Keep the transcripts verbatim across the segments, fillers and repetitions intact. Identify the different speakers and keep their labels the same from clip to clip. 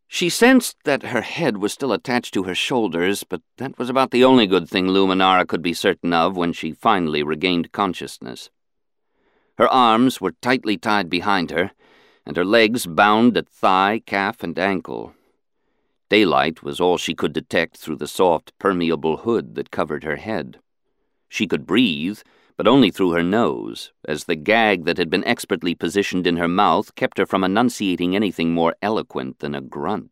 Speaker 1: She sensed that her head was still attached to her shoulders, but that was about the only good thing Luminara could be certain of when she finally regained consciousness. Her arms were tightly tied behind her, and her legs bound at thigh, calf, and ankle. Daylight was all she could detect through the soft, permeable hood that covered her head. She could breathe, but only through her nose, as the gag that had been expertly positioned in her mouth kept her from enunciating anything more eloquent than a grunt.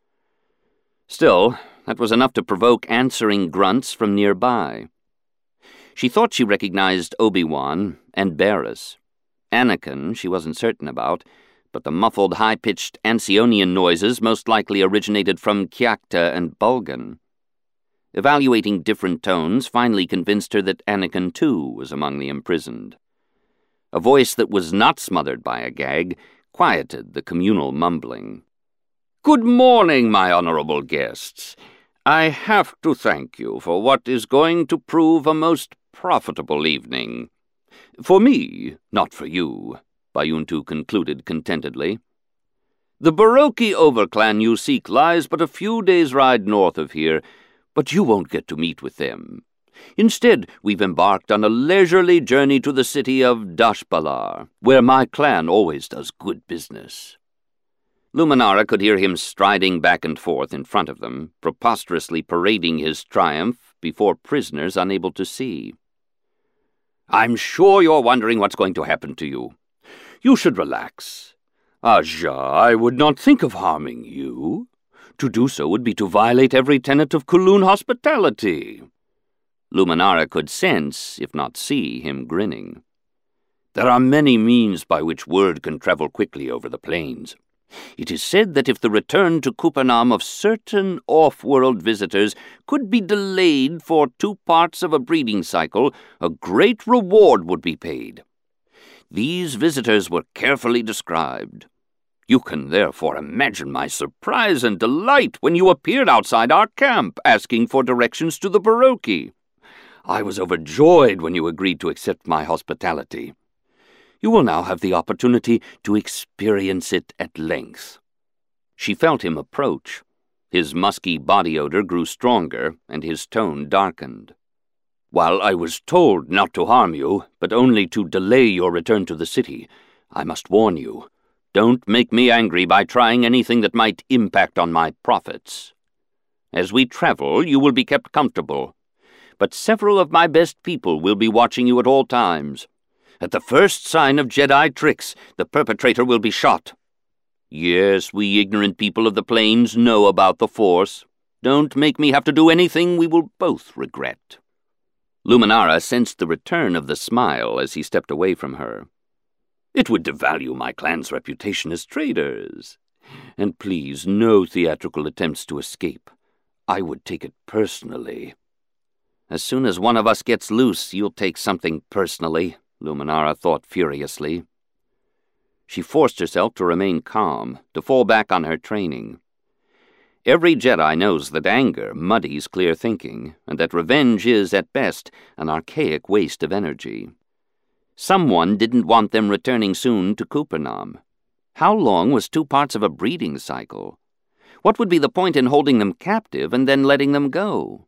Speaker 1: Still, that was enough to provoke answering grunts from nearby. She thought she recognized Obi-Wan and Barriss. Anakin she wasn't certain about, but the muffled, high-pitched Ancionian noises most likely originated from Kiakta and Bulgan. Evaluating different tones finally convinced her that Anakin, too, was among the imprisoned. A voice that was not smothered by a gag quieted the communal mumbling. "Good morning, my honorable guests. I have to thank you for what is going to prove a most profitable evening. For me, not for you," Bayuntu concluded contentedly. "The Baroki overclan you seek lies but a few days' ride north of here, but you won't get to meet with them. Instead, we've embarked on a leisurely journey to the city of Dashbalar, where my clan always does good business." Luminara could hear him striding back and forth in front of them, preposterously parading his triumph before prisoners unable to see. "I'm sure you're wondering what's going to happen to you. You should relax. Aja, I would not think of harming you. To do so would be to violate every tenet of Kowloon hospitality." Luminara could sense, if not see, him grinning. "There are many means by which word can travel quickly over the plains. It is said that if the return to Kupanam of certain off-world visitors could be delayed for two parts of a breeding cycle, a great reward would be paid. These visitors were carefully described. You can therefore imagine my surprise and delight when you appeared outside our camp, asking for directions to the Baroki. I was overjoyed when you agreed to accept my hospitality. You will now have the opportunity to experience it at length." She felt him approach. His musky body odor grew stronger, and his tone darkened. "While I was told not to harm you, but only to delay your return to the city, I must warn you. Don't make me angry by trying anything that might impact on my profits. As we travel, you will be kept comfortable, but several of my best people will be watching you at all times. At the first sign of Jedi tricks, the perpetrator will be shot. Yes, we ignorant people of the plains know about the Force. Don't make me have to do anything we will both regret." Luminara sensed the return of the smile as he stepped away from her. "It would devalue my clan's reputation as traders. And please, no theatrical attempts to escape. I would take it personally." "As soon as one of us gets loose, you'll take something personally," Luminara thought furiously. She forced herself to remain calm, to fall back on her training. Every Jedi knows that anger muddies clear thinking, and that revenge is, at best, an archaic waste of energy. Someone didn't want them returning soon to Kupanam. How long was two parts of a breeding cycle? What would be the point in holding them captive and then letting them go?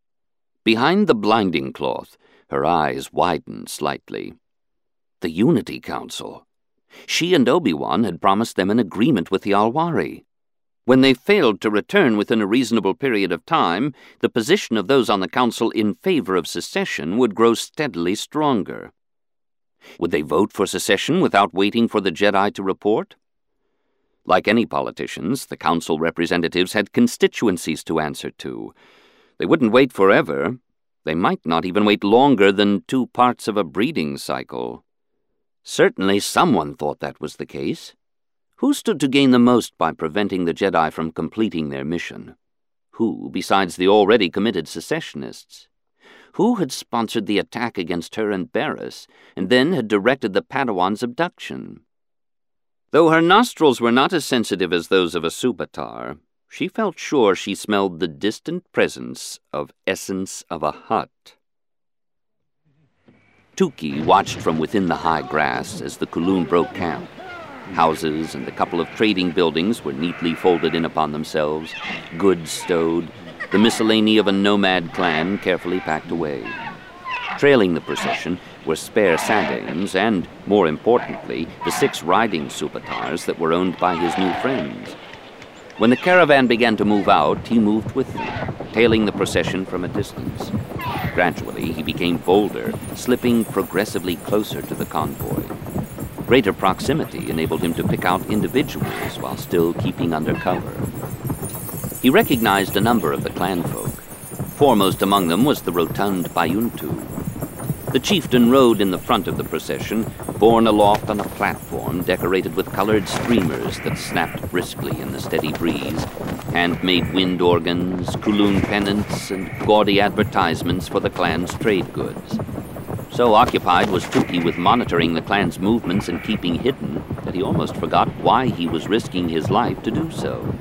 Speaker 1: Behind the blinding cloth, her eyes widened slightly. The Unity Council. She and Obi-Wan had promised them an agreement with the Alwari. When they failed to return within a reasonable period of time, the position of those on the Council in favor of secession would grow steadily stronger. Would they vote for secession without waiting for the Jedi to report? Like any politicians, the Council representatives had constituencies to answer to. They wouldn't wait forever. They might not even wait longer than two parts of a breeding cycle. Certainly someone thought that was the case. Who stood to gain the most by preventing the Jedi from completing their mission? Who, besides the already committed secessionists? Who had sponsored the attack against her and Barriss, and then had directed the Padawan's abduction? Though her nostrils were not as sensitive as those of a Subatar, she felt sure she smelled the distant presence of Essence of a Hutt. Tuki watched from within the high grass as the Kowloon broke camp. Houses and a couple of trading buildings were neatly folded in upon themselves, goods stowed, the miscellany of a nomad clan carefully packed away. Trailing the procession were spare Sadanes and, more importantly, the six riding Supatars that were owned by his new friends. When the caravan began to move out, he moved with them, tailing the procession from a distance. Gradually, he became bolder, slipping progressively closer to the convoy. Greater proximity enabled him to pick out individuals while still keeping under cover. He recognized a number of the clan folk. Foremost among them was the rotund Bayuntu. The chieftain rode in the front of the procession, borne aloft on a platform decorated with colored streamers that snapped briskly in the steady breeze, handmade wind organs, Kowloon pennants, and gaudy advertisements for the clan's trade goods. So occupied was Tukey with monitoring the clan's movements and keeping hidden that he almost forgot why he was risking his life to do so.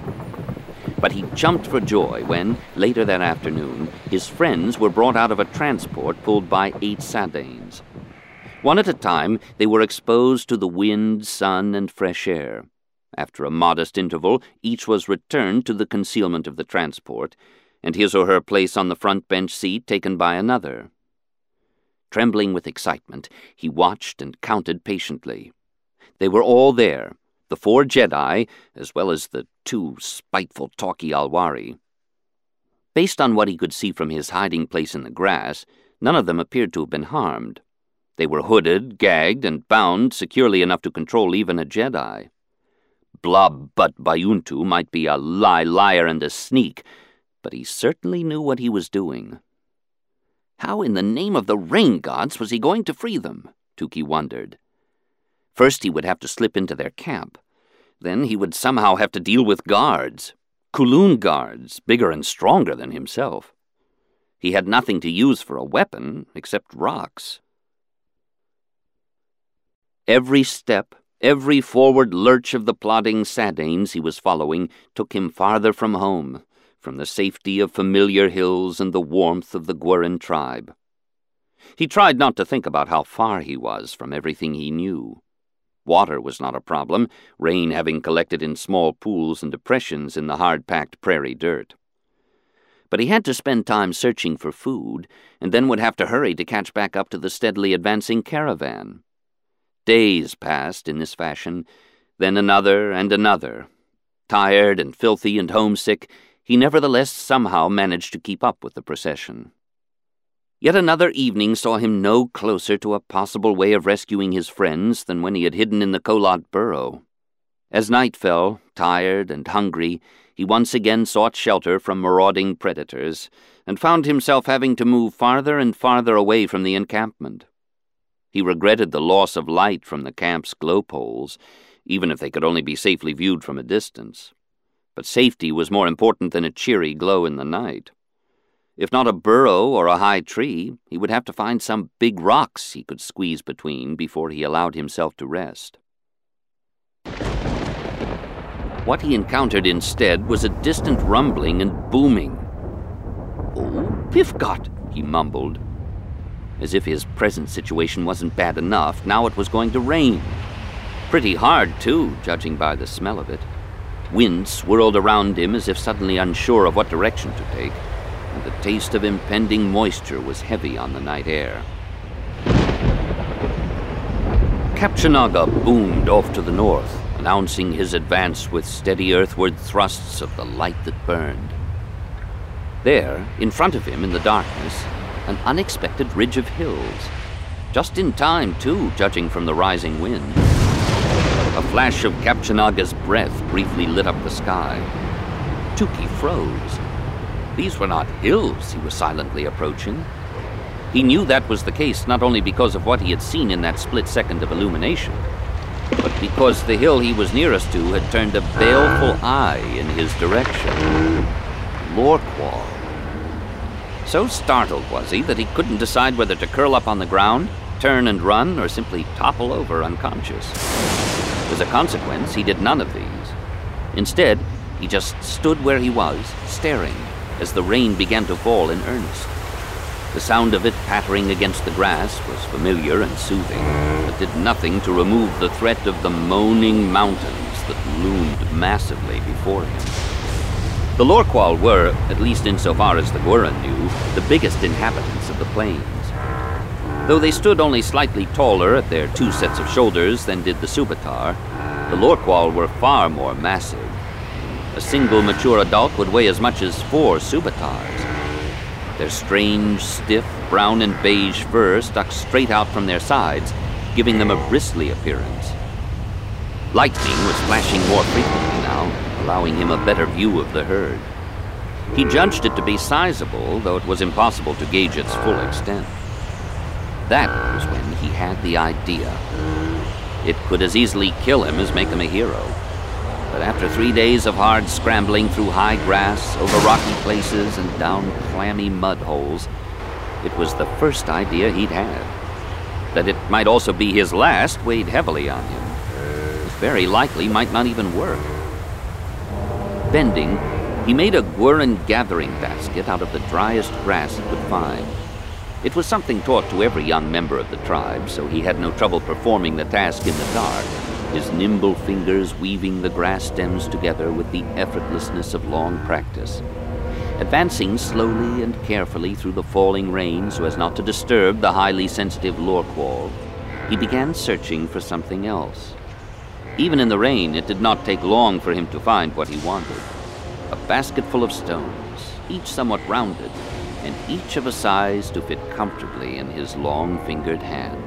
Speaker 1: But he jumped for joy when, later that afternoon, his friends were brought out of a transport pulled by eight Sadanes. One at a time, they were exposed to the wind, sun, and fresh air. After a modest interval, each was returned to the concealment of the transport, and his or her place on the front bench seat taken by another. Trembling with excitement, he watched and counted patiently. They were all there, the four Jedi, as well as the two spiteful Talkie Alwari. Based on what he could see from his hiding place in the grass, none of them appeared to have been harmed. They were hooded, gagged, and bound securely enough to control even a Jedi. Blob-butt Bayuntu might be a lie, liar, and a sneak, but he certainly knew what he was doing. How in the name of the rain gods was he going to free them? Tukey wondered. First he would have to slip into their camp. Then he would somehow have to deal with guards. Kowloon guards, bigger and stronger than himself. He had nothing to use for a weapon except rocks. Every step, every forward lurch of the plodding Sadanes he was following took him farther from home, from the safety of familiar hills and the warmth of the Gweren tribe. He tried not to think about how far he was from everything he knew. Water was not a problem, rain having collected in small pools and depressions in the hard-packed prairie dirt. But he had to spend time searching for food, and then would have to hurry to catch back up to the steadily advancing caravan. Days passed in this fashion, then another and another. Tired and filthy and homesick, he nevertheless somehow managed to keep up with the procession. Yet another evening saw him no closer to a possible way of rescuing his friends than when he had hidden in the Kolot burrow. As night fell, tired and hungry, he once again sought shelter from marauding predators, and found himself having to move farther and farther away from the encampment. He regretted the loss of light from the camp's glow poles, even if they could only be safely viewed from a distance. But safety was more important than a cheery glow in the night. If not a burrow or a high tree, he would have to find some big rocks he could squeeze between before he allowed himself to rest. What he encountered instead was a distant rumbling and booming. "Oh, Pifgot," he mumbled. As if his present situation wasn't bad enough, now it was going to rain. Pretty hard, too, judging by the smell of it. Wind swirled around him as if suddenly unsure of what direction to take, and the taste of impending moisture was heavy on the night air. Kapchanaga boomed off to the north, announcing his advance with steady earthward thrusts of the light that burned. There, in front of him in the darkness, an unexpected ridge of hills. Just in time, too, judging from the rising wind. A flash of Kapchanaga's breath briefly lit up the sky. Tukey froze. These were not hills he was silently approaching. He knew that was the case not only because of what he had seen in that split second of illumination, but because the hill he was nearest to had turned a baleful eye in his direction. Lorqual. So startled was he that he couldn't decide whether to curl up on the ground, turn and run, or simply topple over unconscious. As a consequence, he did none of these. Instead, he just stood where he was, staring, as the rain began to fall in earnest. The sound of it pattering against the grass was familiar and soothing, but did nothing to remove the threat of the moaning mountains that loomed massively before him. The Lorqual were, at least insofar as the Gwyrra knew, the biggest inhabitants of the plains. Though they stood only slightly taller at their two sets of shoulders than did the Subitar, the Lorqual were far more massive. A single mature adult would weigh as much as four Subitars. Their strange, stiff, brown and beige fur stuck straight out from their sides, giving them a bristly appearance. Lightning was flashing more frequently now, allowing him a better view of the herd. He judged it to be sizable, though it was impossible to gauge its full extent. That was when he had the idea. It could as easily kill him as make him a hero. But after three days of hard scrambling through high grass, over rocky places, and down clammy mud holes, it was the first idea he'd had. That it might also be his last weighed heavily on him. It very likely might not even work. Bending, he made a Gwyrran gathering basket out of the driest grass he could find. It was something taught to every young member of the tribe, so he had no trouble performing the task in the dark, his nimble fingers weaving the grass stems together with the effortlessness of long practice. Advancing slowly and carefully through the falling rain so as not to disturb the highly sensitive Lorqual, he began searching for something else. Even in the rain, it did not take long for him to find what he wanted. A basket full of stones, each somewhat rounded, and each of a size to fit comfortably in his long-fingered hand.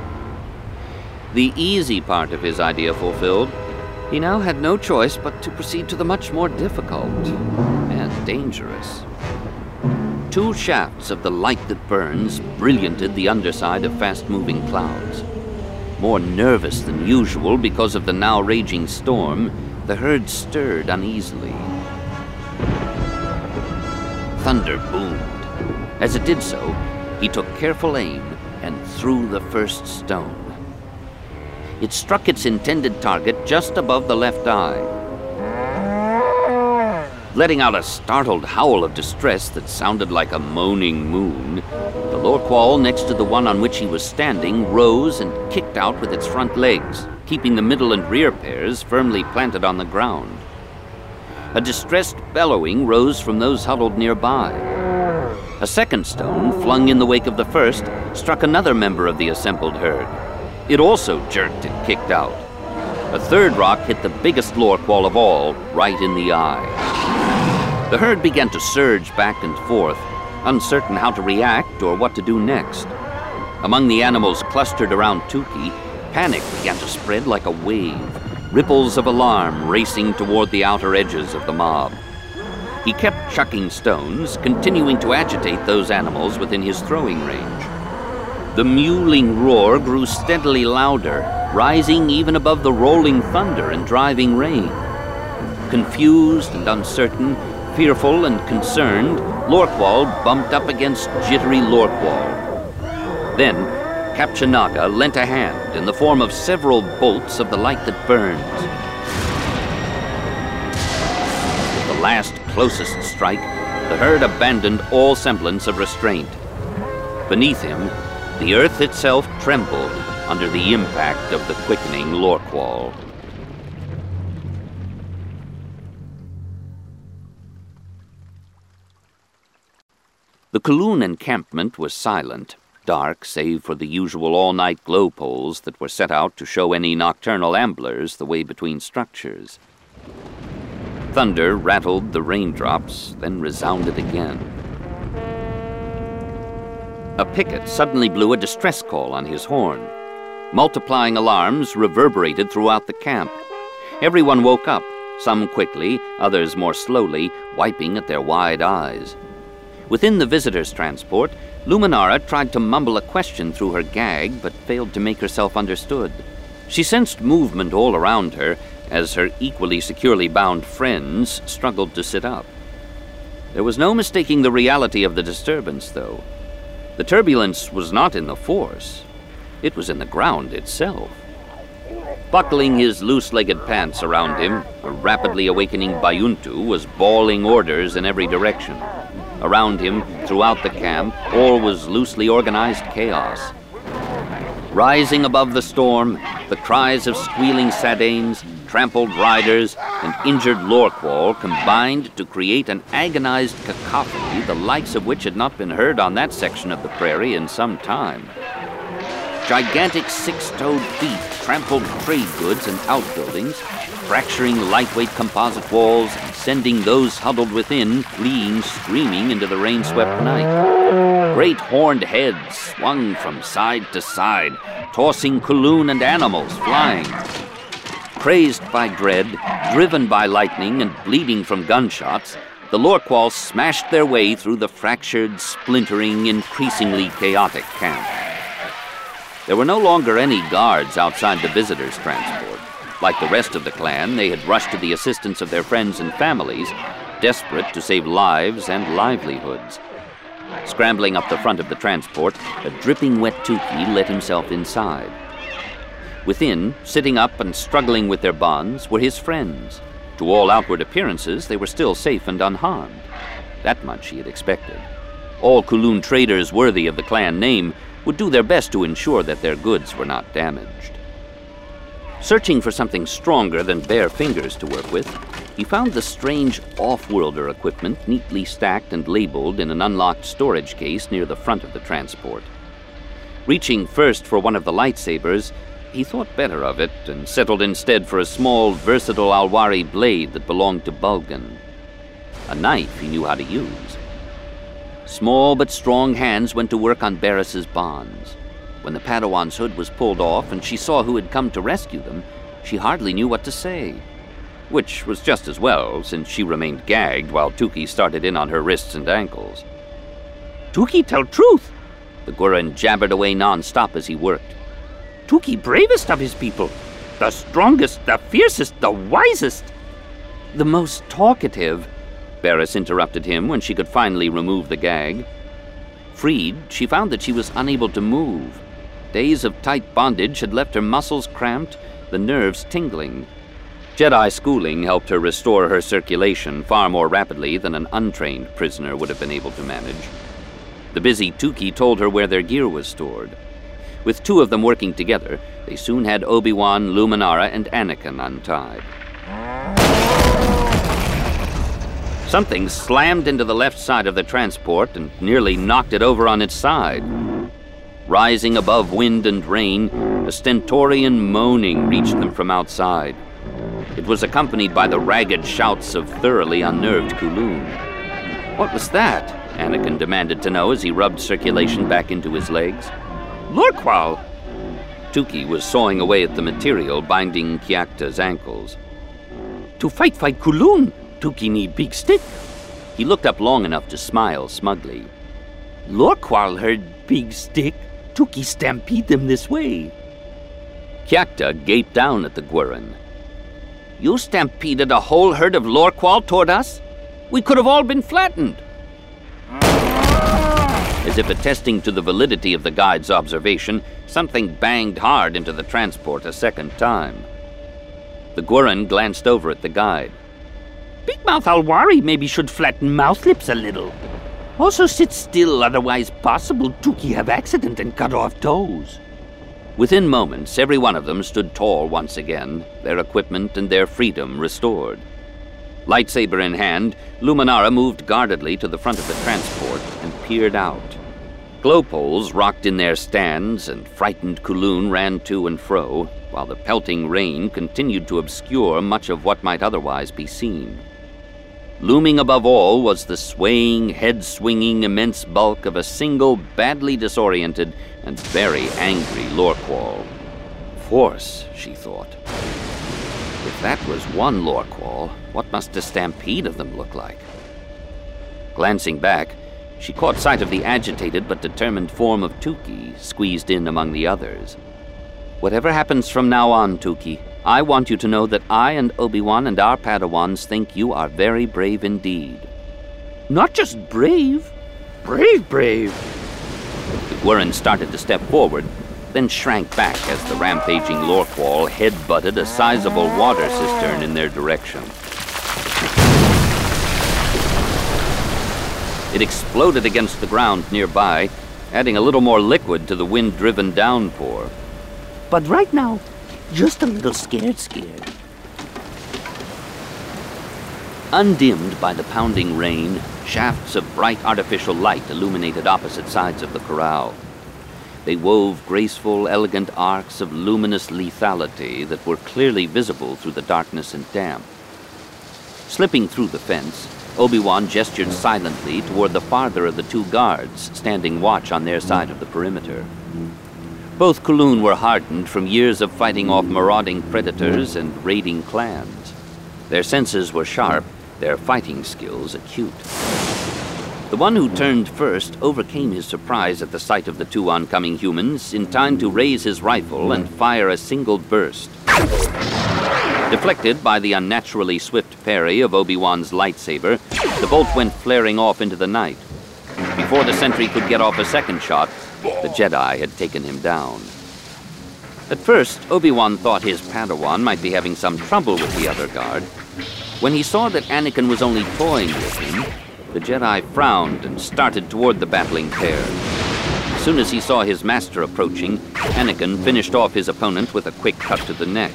Speaker 1: The easy part of his idea fulfilled, he now had no choice but to proceed to the much more difficult and dangerous. Two shafts of the light that burns brillianted the underside of fast-moving clouds. More nervous than usual because of the now raging storm, the herd stirred uneasily. Thunder boomed. As it did so, he took careful aim and threw the first stone. It struck its intended target just above the left eye. Letting out a startled howl of distress that sounded like a moaning moon, the Lorqual next to the one on which he was standing rose and kicked out with its front legs, keeping the middle and rear pairs firmly planted on the ground. A distressed bellowing rose from those huddled nearby. A second stone, flung in the wake of the first, struck another member of the assembled herd. It also jerked and kicked out. A third rock hit the biggest Lorqual of all, right in the eye. The herd began to surge back and forth, uncertain how to react or what to do next. Among the animals clustered around Tukey, panic began to spread like a wave, ripples of alarm racing toward the outer edges of the mob. He kept chucking stones, continuing to agitate those animals within his throwing range. The mewling roar grew steadily louder, rising even above the rolling thunder and driving rain. Confused and uncertain, fearful and concerned, Lorqual bumped up against jittery Lorqual. Then, Kapchanaga lent a hand in the form of several bolts of the light that burns. With the last closest strike, the herd abandoned all semblance of restraint. Beneath him, the earth itself trembled under the impact of the quickening Lorqual. The Kaloon encampment was silent, dark save for the usual all-night glow poles that were set out to show any nocturnal amblers the way between structures. Thunder rattled the raindrops, then resounded again. A picket suddenly blew a distress call on his horn. Multiplying alarms reverberated throughout the camp. Everyone woke up, some quickly, others more slowly, wiping at their wide eyes. Within the visitors' transport, Luminara tried to mumble a question through her gag, but failed to make herself understood. She sensed movement all around her, as her equally securely bound friends struggled to sit up. There was no mistaking the reality of the disturbance, though. The turbulence was not in the force. It was in the ground itself. Buckling his loose-legged pants around him, a rapidly awakening Bayuntu was bawling orders in every direction. Around him, throughout the camp, all was loosely organized chaos. Rising above the storm, the cries of squealing Sadanes, trampled riders, and injured Lorqual combined to create an agonized cacophony the likes of which had not been heard on that section of the prairie in some time. Gigantic six-toed feet trampled trade goods and outbuildings, fracturing lightweight composite walls and sending those huddled within fleeing screaming into the rain-swept night. Great horned heads swung from side to side, tossing Kowloon and animals flying. Crazed by dread, driven by lightning and bleeding from gunshots, the Lorqual smashed their way through the fractured, splintering, increasingly chaotic camp. There were no longer any guards outside the visitors' transport. Like the rest of the clan, they had rushed to the assistance of their friends and families, desperate to save lives and livelihoods. Scrambling up the front of the transport, a dripping wet Tukey let himself inside. Within, sitting up and struggling with their bonds, were his friends. To all outward appearances, they were still safe and unharmed. That much he had expected. All Kowloon traders worthy of the clan name would do their best to ensure that their goods were not damaged. Searching for something stronger than bare fingers to work with, he found the strange off-worlder equipment neatly stacked and labeled in an unlocked storage case near the front of the transport. Reaching first for one of the lightsabers, he thought better of it and settled instead for a small, versatile Alwari blade that belonged to Bulgan. A knife he knew how to use. Small but strong hands went to work on Barris's bonds. When the Padawan's hood was pulled off and she saw who had come to rescue them, she hardly knew what to say. Which was just as well, since she remained gagged while Tukey started in on her wrists and ankles.
Speaker 2: "Tukey tell truth,"
Speaker 1: the Gurren jabbered away non-stop as he worked.
Speaker 2: "Tukey bravest of his people. The strongest, the fiercest, the wisest."
Speaker 1: "The most talkative," Barris interrupted him when she could finally remove the gag. Freed, she found that she was unable to move. Days of tight bondage had left her muscles cramped, the nerves tingling. Jedi schooling helped her restore her circulation far more rapidly than an untrained prisoner would have been able to manage. The busy Tukey told her where their gear was stored. With two of them working together, they soon had Obi-Wan, Luminara, and Anakin untied. Something slammed into the left side of the transport and nearly knocked it over on its side. Rising above wind and rain, a stentorian moaning reached them from outside. It was accompanied by the ragged shouts of thoroughly unnerved Kowloon. What was that? Anakin demanded to know as he rubbed circulation back into his legs.
Speaker 2: "Lorqual!"
Speaker 1: Tukey was sawing away at the material binding Kiakta's ankles.
Speaker 2: "To fight fight Kowloon, Tukey need big stick."
Speaker 1: He looked up long enough to smile smugly.
Speaker 2: "Lorqual heard big stick. Tukey stampede them this way."
Speaker 1: Kiakta gaped down at the Gurren.
Speaker 2: "You stampeded a whole herd of Lorqual toward us? We could have all been flattened."
Speaker 1: As if attesting to the validity of the guide's observation, something banged hard into the transport a second time. The Gurren glanced over at the guide.
Speaker 2: "Big Mouth Alwari maybe should flatten mouth lips a little. Also sit still, otherwise possible Tukey have accident and cut off toes."
Speaker 1: Within moments, every one of them stood tall once again, their equipment and their freedom restored. Lightsaber in hand, Luminara moved guardedly to the front of the transport and peered out. Glowpoles rocked in their stands, and frightened Kowloon ran to and fro, while the pelting rain continued to obscure much of what might otherwise be seen. Looming above all was the swaying, head-swinging immense bulk of a single, badly disoriented and very angry Lorqual. Force, she thought. If that was one Lorqual, what must a stampede of them look like? Glancing back, she caught sight of the agitated but determined form of Tukey squeezed in among the others. "Whatever happens from now on, Tukey, I want you to know that I and Obi-Wan and our Padawans think you are very brave indeed."
Speaker 2: "Not just brave, brave, brave."
Speaker 1: The Gurren started to step forward, then shrank back as the rampaging Lorqual head-butted a sizable water cistern in their direction. It exploded against the ground nearby, adding a little more liquid to the wind-driven downpour.
Speaker 2: But right now, just a little scared-scared.
Speaker 1: Undimmed by the pounding rain, shafts of bright artificial light illuminated opposite sides of the corral. They wove graceful, elegant arcs of luminous lethality that were clearly visible through the darkness and damp. Slipping through the fence, Obi-Wan gestured silently toward the farther of the two guards, standing watch on their side of the perimeter. Both K'ohlun were hardened from years of fighting off marauding predators and raiding clans. Their senses were sharp, their fighting skills acute. The one who turned first overcame his surprise at the sight of the two oncoming humans in time to raise his rifle and fire a single burst. Deflected by the unnaturally swift parry of Obi-Wan's lightsaber, the bolt went flaring off into the night. Before the sentry could get off a second shot, the Jedi had taken him down. At first, Obi-Wan thought his Padawan might be having some trouble with the other guard. When he saw that Anakin was only toying with him, the Jedi frowned and started toward the battling pair. As soon as he saw his master approaching, Anakin finished off his opponent with a quick cut to the neck.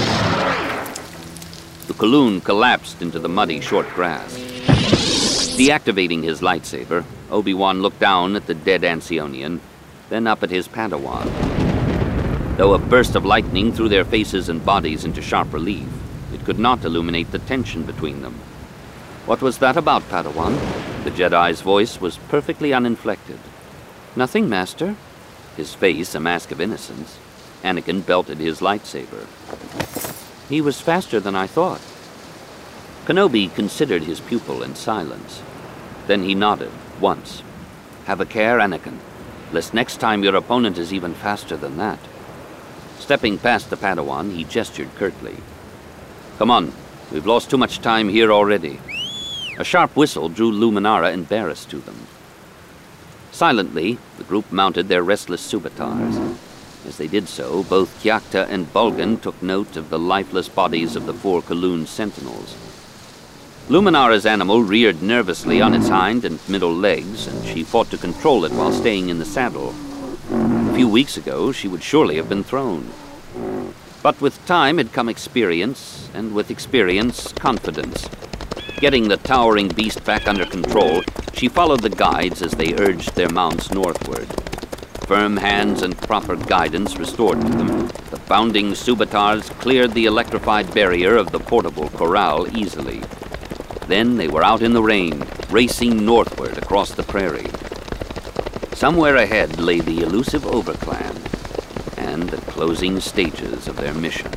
Speaker 1: The K'ohlun collapsed into the muddy short grass. Deactivating his lightsaber, Obi-Wan looked down at the dead Ancionian, then up at his Padawan. Though a burst of lightning threw their faces and bodies into sharp relief, it could not illuminate the tension between them. What was that about, Padawan? The Jedi's voice was perfectly uninflected. Nothing, Master. His face a mask of innocence. Anakin belted his lightsaber. He was faster than I thought. Kenobi considered his pupil in silence. Then he nodded, once. Have a care, Anakin, lest next time your opponent is even faster than that. Stepping past the Padawan, he gestured curtly. Come on, we've lost too much time here already. A sharp whistle drew Luminara and Barriss to them. Silently, the group mounted their restless Subatars. As they did so, both Kiakta and Bulgan took note of the lifeless bodies of the four K'ohlun sentinels. Luminara's animal reared nervously on its hind and middle legs, and she fought to control it while staying in the saddle. A few weeks ago, she would surely have been thrown. But with time had come experience, and with experience, confidence. Getting the towering beast back under control, she followed the guides as they urged their mounts northward. Firm hands and proper guidance restored to them, the bounding Subatars cleared the electrified barrier of the portable corral easily. Then they were out in the rain, racing northward across the prairie. Somewhere ahead lay the elusive Overclan and the closing stages of their mission.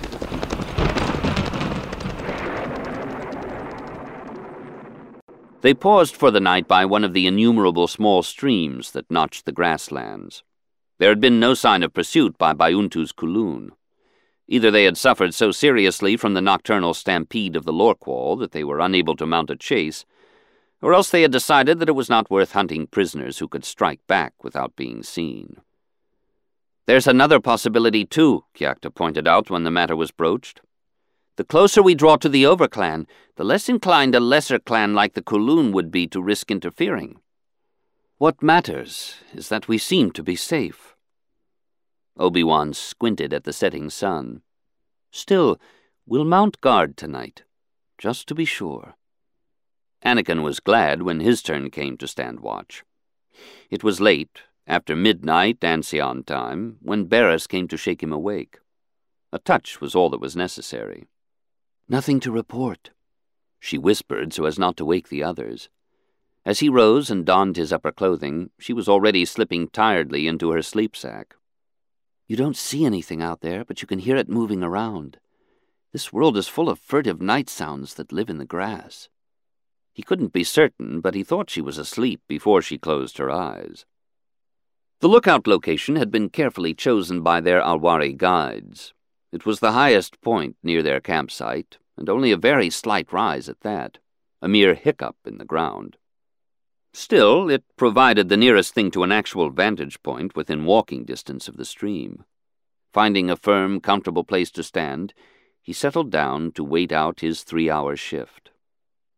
Speaker 1: They paused for the night by one of the innumerable small streams that notched the grasslands. There had been no sign of pursuit by Baiuntu's K'ohlun. Either they had suffered so seriously from the nocturnal stampede of the Lorqual that they were unable to mount a chase, or else they had decided that it was not worth hunting prisoners who could strike back without being seen. There's another possibility, too, Kiakta pointed out when the matter was broached. The closer we draw to the Overclan, the less inclined a lesser clan like the K'ohlun would be to risk interfering. What matters is that we seem to be safe. Obi-Wan squinted at the setting sun. Still, we'll mount guard tonight, just to be sure. Anakin was glad when his turn came to stand watch. It was late, after midnight Ancion time, when Barriss came to shake him awake. A touch was all that was necessary. Nothing to report, she whispered so as not to wake the others. As he rose and donned his upper clothing, she was already slipping tiredly into her sleep sack. You don't see anything out there, but you can hear it moving around. This world is full of furtive night sounds that live in the grass. He couldn't be certain, but he thought she was asleep before she closed her eyes. The lookout location had been carefully chosen by their Alwari guides. It was the highest point near their campsite, and only a very slight rise at that, a mere hiccup in the ground. Still, it provided the nearest thing to an actual vantage point within walking distance of the stream. Finding a firm, comfortable place to stand, he settled down to wait out his three-hour shift.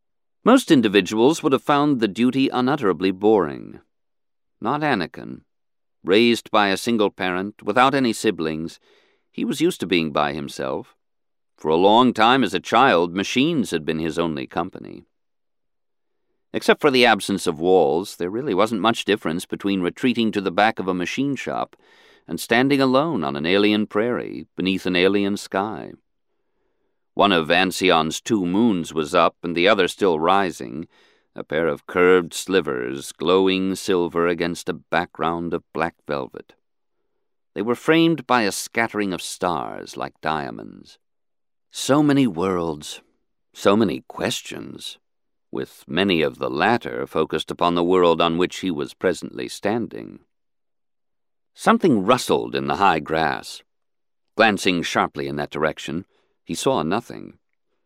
Speaker 1: Most individuals would have found the duty unutterably boring. Not Anakin. Raised by a single parent, without any siblings, he was used to being by himself. For a long time as a child, machines had been his only company. Except for the absence of walls, there really wasn't much difference between retreating to the back of a machine shop and standing alone on an alien prairie beneath an alien sky. One of Ancion's two moons was up and the other still rising, a pair of curved slivers glowing silver against a background of black velvet. They were framed by a scattering of stars like diamonds. So many worlds, so many questions, with many of the latter focused upon the world on which he was presently standing. Something rustled in the high grass. Glancing sharply in that direction, he saw nothing.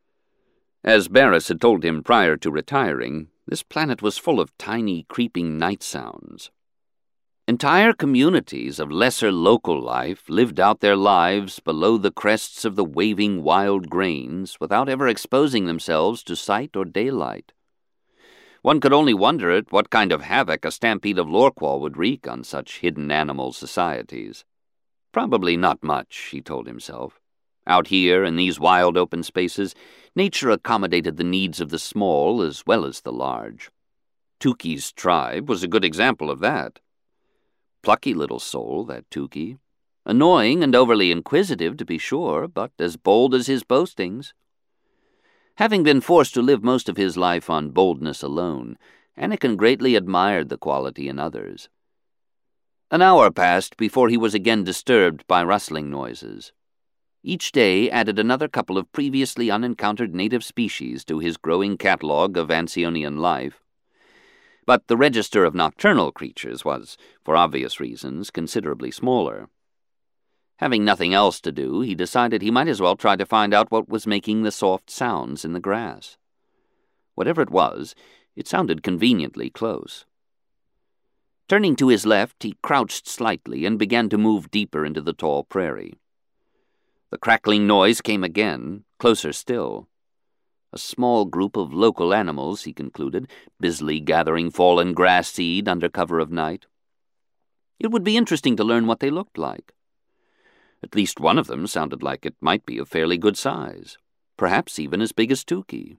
Speaker 1: As Barris had told him prior to retiring, this planet was full of tiny, creeping night sounds. Entire communities of lesser local life lived out their lives below the crests of the waving wild grains without ever exposing themselves to sight or daylight. One could only wonder at what kind of havoc a stampede of Lorqual would wreak on such hidden animal societies. Probably not much, he told himself. Out here, in these wild open spaces, nature accommodated the needs of the small as well as the large. Tuki's tribe was a good example of that. Plucky little soul, that Tuki. Annoying and overly inquisitive, to be sure, but as bold as his boastings. Having been forced to live most of his life on boldness alone, Anakin greatly admired the quality in others. An hour passed before he was again disturbed by rustling noises. Each day added another couple of previously unencountered native species to his growing catalogue of Ancionian life. But the register of nocturnal creatures was, for obvious reasons, considerably smaller. Having nothing else to do, he decided he might as well try to find out what was making the soft sounds in the grass. Whatever it was, it sounded conveniently close. Turning to his left, he crouched slightly and began to move deeper into the tall prairie. The crackling noise came again, closer still. A small group of local animals, he concluded, busily gathering fallen grass seed under cover of night. It would be interesting to learn what they looked like. At least one of them sounded like it might be of fairly good size, perhaps even as big as Tuki.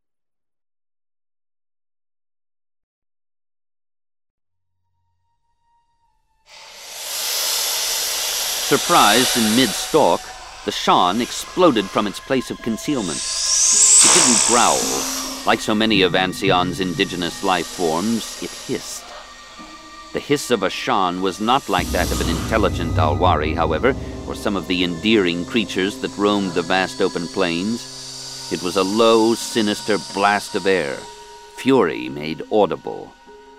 Speaker 1: Surprised in mid-stalk, the Shan exploded from its place of concealment. It didn't growl. Like so many of Ancion's indigenous life forms, it hissed. The hiss of a Shan was not like that of an intelligent Alwari, however, or some of the endearing creatures that roamed the vast open plains. It was a low, sinister blast of air, fury made audible.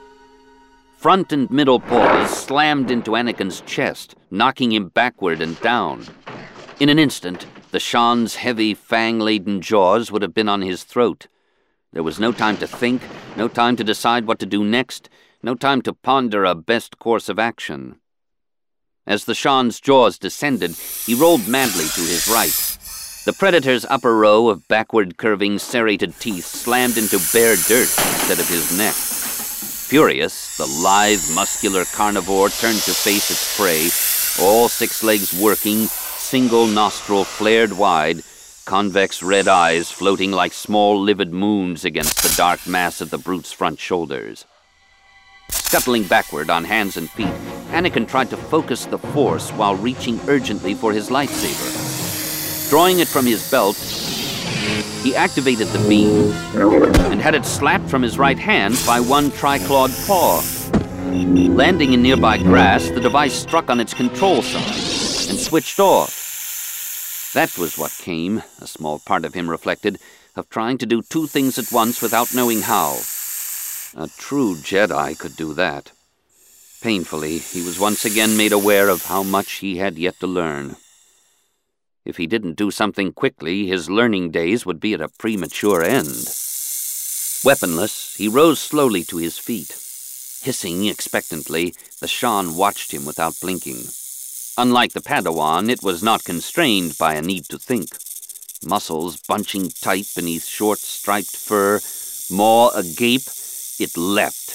Speaker 1: Front and middle paws slammed into Anakin's chest, knocking him backward and down. In an instant, the Shan's heavy, fang-laden jaws would have been on his throat. There was no time to think, no time to decide what to do next, no time to ponder a best course of action. As the Shan's jaws descended, he rolled madly to his right. The predator's upper row of backward-curving, serrated teeth slammed into bare dirt instead of his neck. Furious, the lithe, muscular carnivore turned to face its prey, all six legs working, single nostril flared wide, convex red eyes floating like small livid moons against the dark mass of the brute's front shoulders. Scuttling backward on hands and feet, Anakin tried to focus the force while reaching urgently for his lightsaber. Drawing it from his belt, he activated the beam and had it slapped from his right hand by one tri-clawed paw. Landing in nearby grass, the device struck on its control side and switched off. That was what came, a small part of him reflected, of trying to do two things at once without knowing how. A true Jedi could do that. Painfully, he was once again made aware of how much he had yet to learn. If he didn't do something quickly, his learning days would be at a premature end. Weaponless, he rose slowly to his feet. Hissing expectantly, the Shan watched him without blinking. Unlike the Padawan, it was not constrained by a need to think. Muscles bunching tight beneath short, striped fur, Maw agape, it leapt.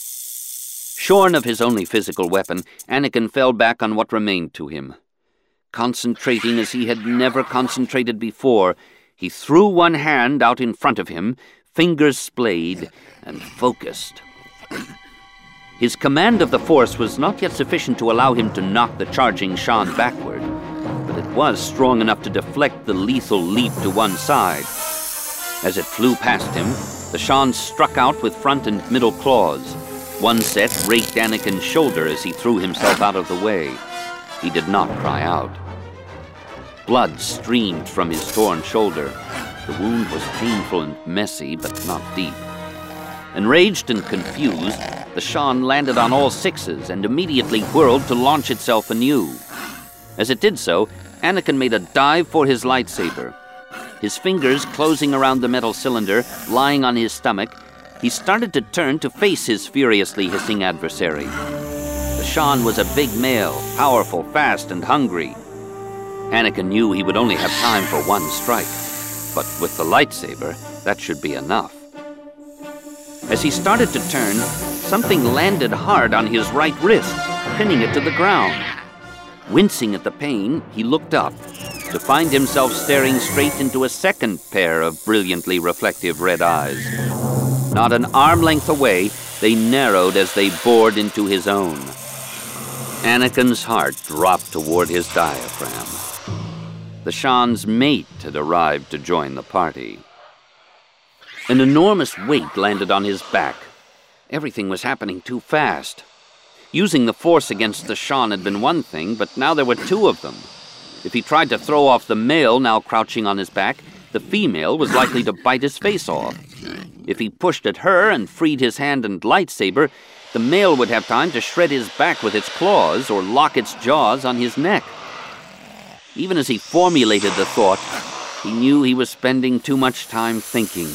Speaker 1: Shorn of his only physical weapon, Anakin fell back on what remained to him. Concentrating as he had never concentrated before, he threw one hand out in front of him, fingers splayed, and focused. His command of the Force was not yet sufficient to allow him to knock the charging Shan backward, but it was strong enough to deflect the lethal leap to one side. As it flew past him, the Shan struck out with front and middle claws. One set raked Anakin's shoulder as he threw himself out of the way. He did not cry out. Blood streamed from his torn shoulder. The wound was painful and messy, but not deep. Enraged and confused, the Shan landed on all sixes and immediately whirled to launch itself anew. As it did so, Anakin made a dive for his lightsaber. His fingers closing around the metal cylinder, lying on his stomach, he started to turn to face his furiously hissing adversary. The Shan was a big male, powerful, fast, and hungry. Anakin knew he would only have time for one strike, but with the lightsaber, that should be enough. As he started to turn, something landed hard on his right wrist, pinning it to the ground. Wincing at the pain, he looked up, to find himself staring straight into a second pair of brilliantly reflective red eyes. Not an arm length away, they narrowed as they bored into his own. Anakin's heart dropped toward his diaphragm. The Shan's mate had arrived to join the party. An enormous weight landed on his back. Everything was happening too fast. Using the Force against the Shan had been one thing, but now there were two of them. If he tried to throw off the male now crouching on his back, the female was likely to bite his face off. If he pushed at her and freed his hand and lightsaber, the male would have time to shred his back with its claws or lock its jaws on his neck. Even as he formulated the thought, he knew he was spending too much time thinking.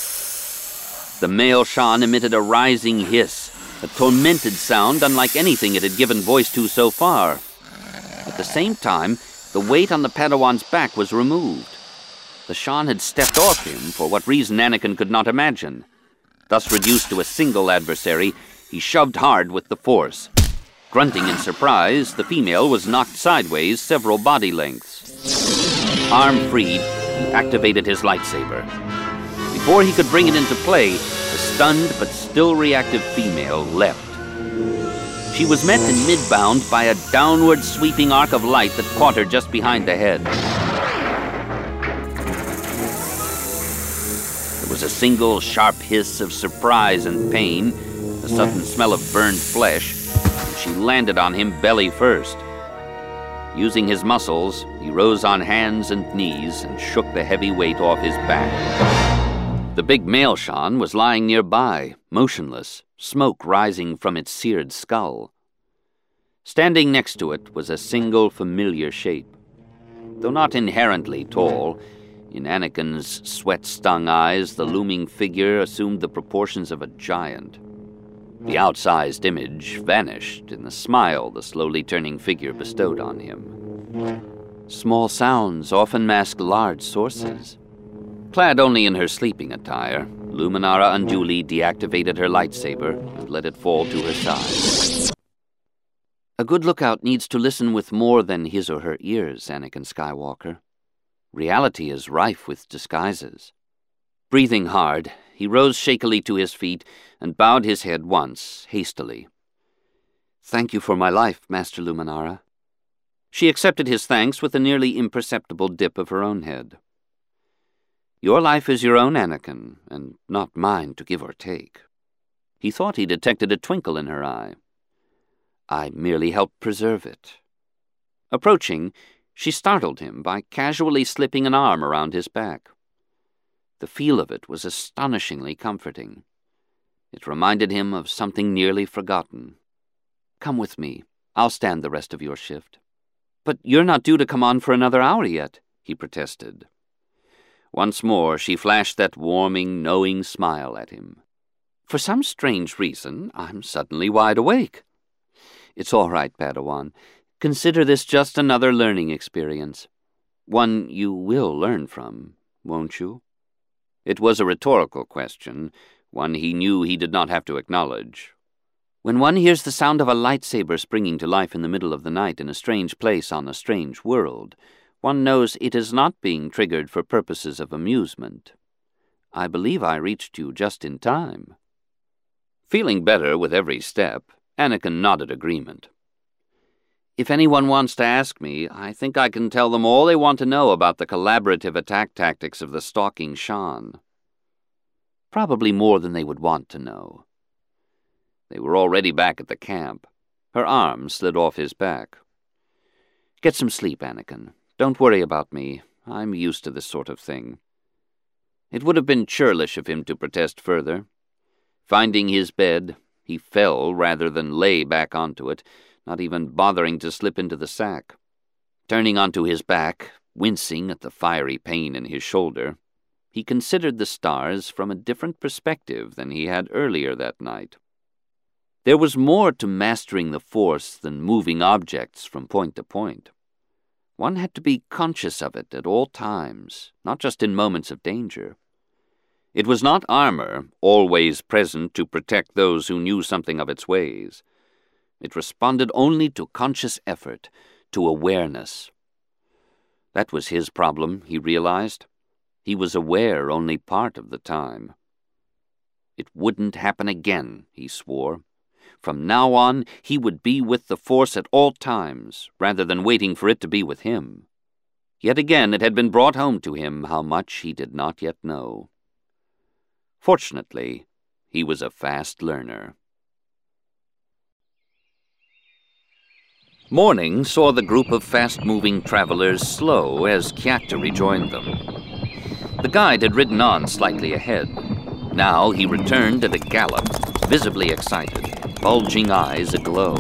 Speaker 1: The male Shan emitted a rising hiss, a tormented sound unlike anything it had given voice to so far. At the same time, the weight on the Padawan's back was removed. The Shan had stepped off him for what reason Anakin could not imagine. Thus reduced to a single adversary, he shoved hard with the Force. Grunting in surprise, the female was knocked sideways several body lengths. Arm freed, he activated his lightsaber. Before he could bring it into play, the stunned but still reactive female leapt. She was met in mid-bound by a downward sweeping arc of light that caught her just behind the head. There was a single sharp hiss of surprise and pain, a sudden smell of burned flesh, and she landed on him belly first. Using his muscles, he rose on hands and knees and shook the heavy weight off his back. The big male Shan was lying nearby, motionless, smoke rising from its seared skull. Standing next to it was a single familiar shape. Though not inherently tall, in Anakin's sweat-stung eyes the looming figure assumed the proportions of a giant. The outsized image vanished in the smile the slowly turning figure bestowed on him. Small sounds often mask large sources. Clad only in her sleeping attire, Luminara Unduli deactivated her lightsaber and let it fall to her side. A good lookout needs to listen with more than his or her ears, Anakin Skywalker. Reality is rife with disguises. Breathing hard, he rose shakily to his feet and bowed his head once, hastily. "Thank you for my life, Master Luminara." She accepted his thanks with a nearly imperceptible dip of her own head. "Your life is your own, Anakin, and not mine to give or take." He thought he detected a twinkle in her eye. "I merely helped preserve it." Approaching, she startled him by casually slipping an arm around his back. The feel of it was astonishingly comforting. It reminded him of something nearly forgotten. "Come with me. I'll stand the rest of your shift." "But you're not due to come on for another hour yet," he protested. Once more she flashed that warming, knowing smile at him. "For some strange reason, I'm suddenly wide awake." "It's all right, Padawan. Consider this just another learning experience. One you will learn from, won't you?" It was a rhetorical question, one he knew he did not have to acknowledge. When one hears the sound of a lightsaber springing to life in the middle of the night in a strange place on a strange world, one knows it is not being triggered for purposes of amusement. I believe I reached you just in time. Feeling better with every step, Anakin nodded agreement. If anyone wants to ask me, I think I can tell them all they want to know about the collaborative attack tactics of the stalking Shan. Probably more than they would want to know. They were already back at the camp. Her arm slid off his back. Get some sleep, Anakin. Don't worry about me. I'm used to this sort of thing. It would have been churlish of him to protest further. Finding his bed, he fell rather than lay back onto it, not even bothering to slip into the sack. Turning onto his back, wincing at the fiery pain in his shoulder, he considered the stars from a different perspective than he had earlier that night. There was more to mastering the Force than moving objects from point to point. One had to be conscious of it at all times, not just in moments of danger. It was not armor, always present to protect those who knew something of its ways. It responded only to conscious effort, to awareness. That was his problem, he realized. He was aware only part of the time. It wouldn't happen again, he swore. From now on, he would be with the Force at all times, rather than waiting for it to be with him. Yet again it had been brought home to him how much he did not yet know. Fortunately, he was a fast learner. Morning saw the group of fast-moving travelers slow as Kyakhta rejoined them. The guide had ridden on slightly ahead. Now he returned at a gallop, visibly excited, bulging eyes aglow.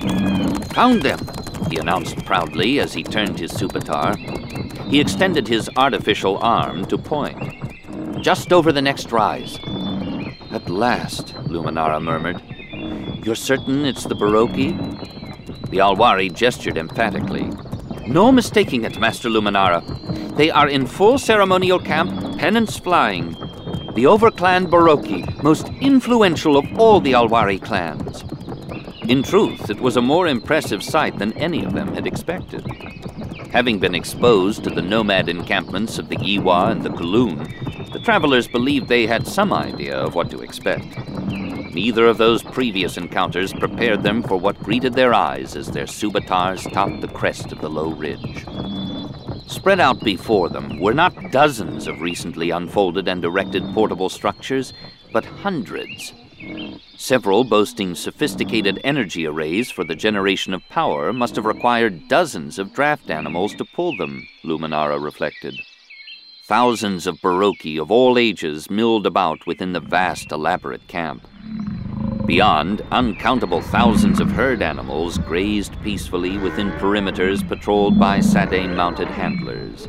Speaker 1: "Found them," he announced proudly as he turned his Supatar. He extended his artificial arm to point. "Just over the next rise." "At last," Luminara murmured. "You're certain it's the Baroki?" The Alwari gestured emphatically. "No mistaking it, Master Luminara. They are in full ceremonial camp, pennants flying. The Overclan Baroki, most influential of all the Alwari clans." In truth, it was a more impressive sight than any of them had expected. Having been exposed to the nomad encampments of the Giwa and the Koloon, the travelers believed they had some idea of what to expect. Neither of those previous encounters prepared them for what greeted their eyes as their Subatars topped the crest of the low ridge. Spread out before them were not dozens of recently unfolded and erected portable structures, but hundreds. Several boasting sophisticated energy arrays for the generation of power must have required dozens of draft animals to pull them, Luminara reflected. Thousands of Baroki of all ages milled about within the vast, elaborate camp. Beyond, uncountable thousands of herd animals grazed peacefully within perimeters patrolled by Sadane-mounted handlers.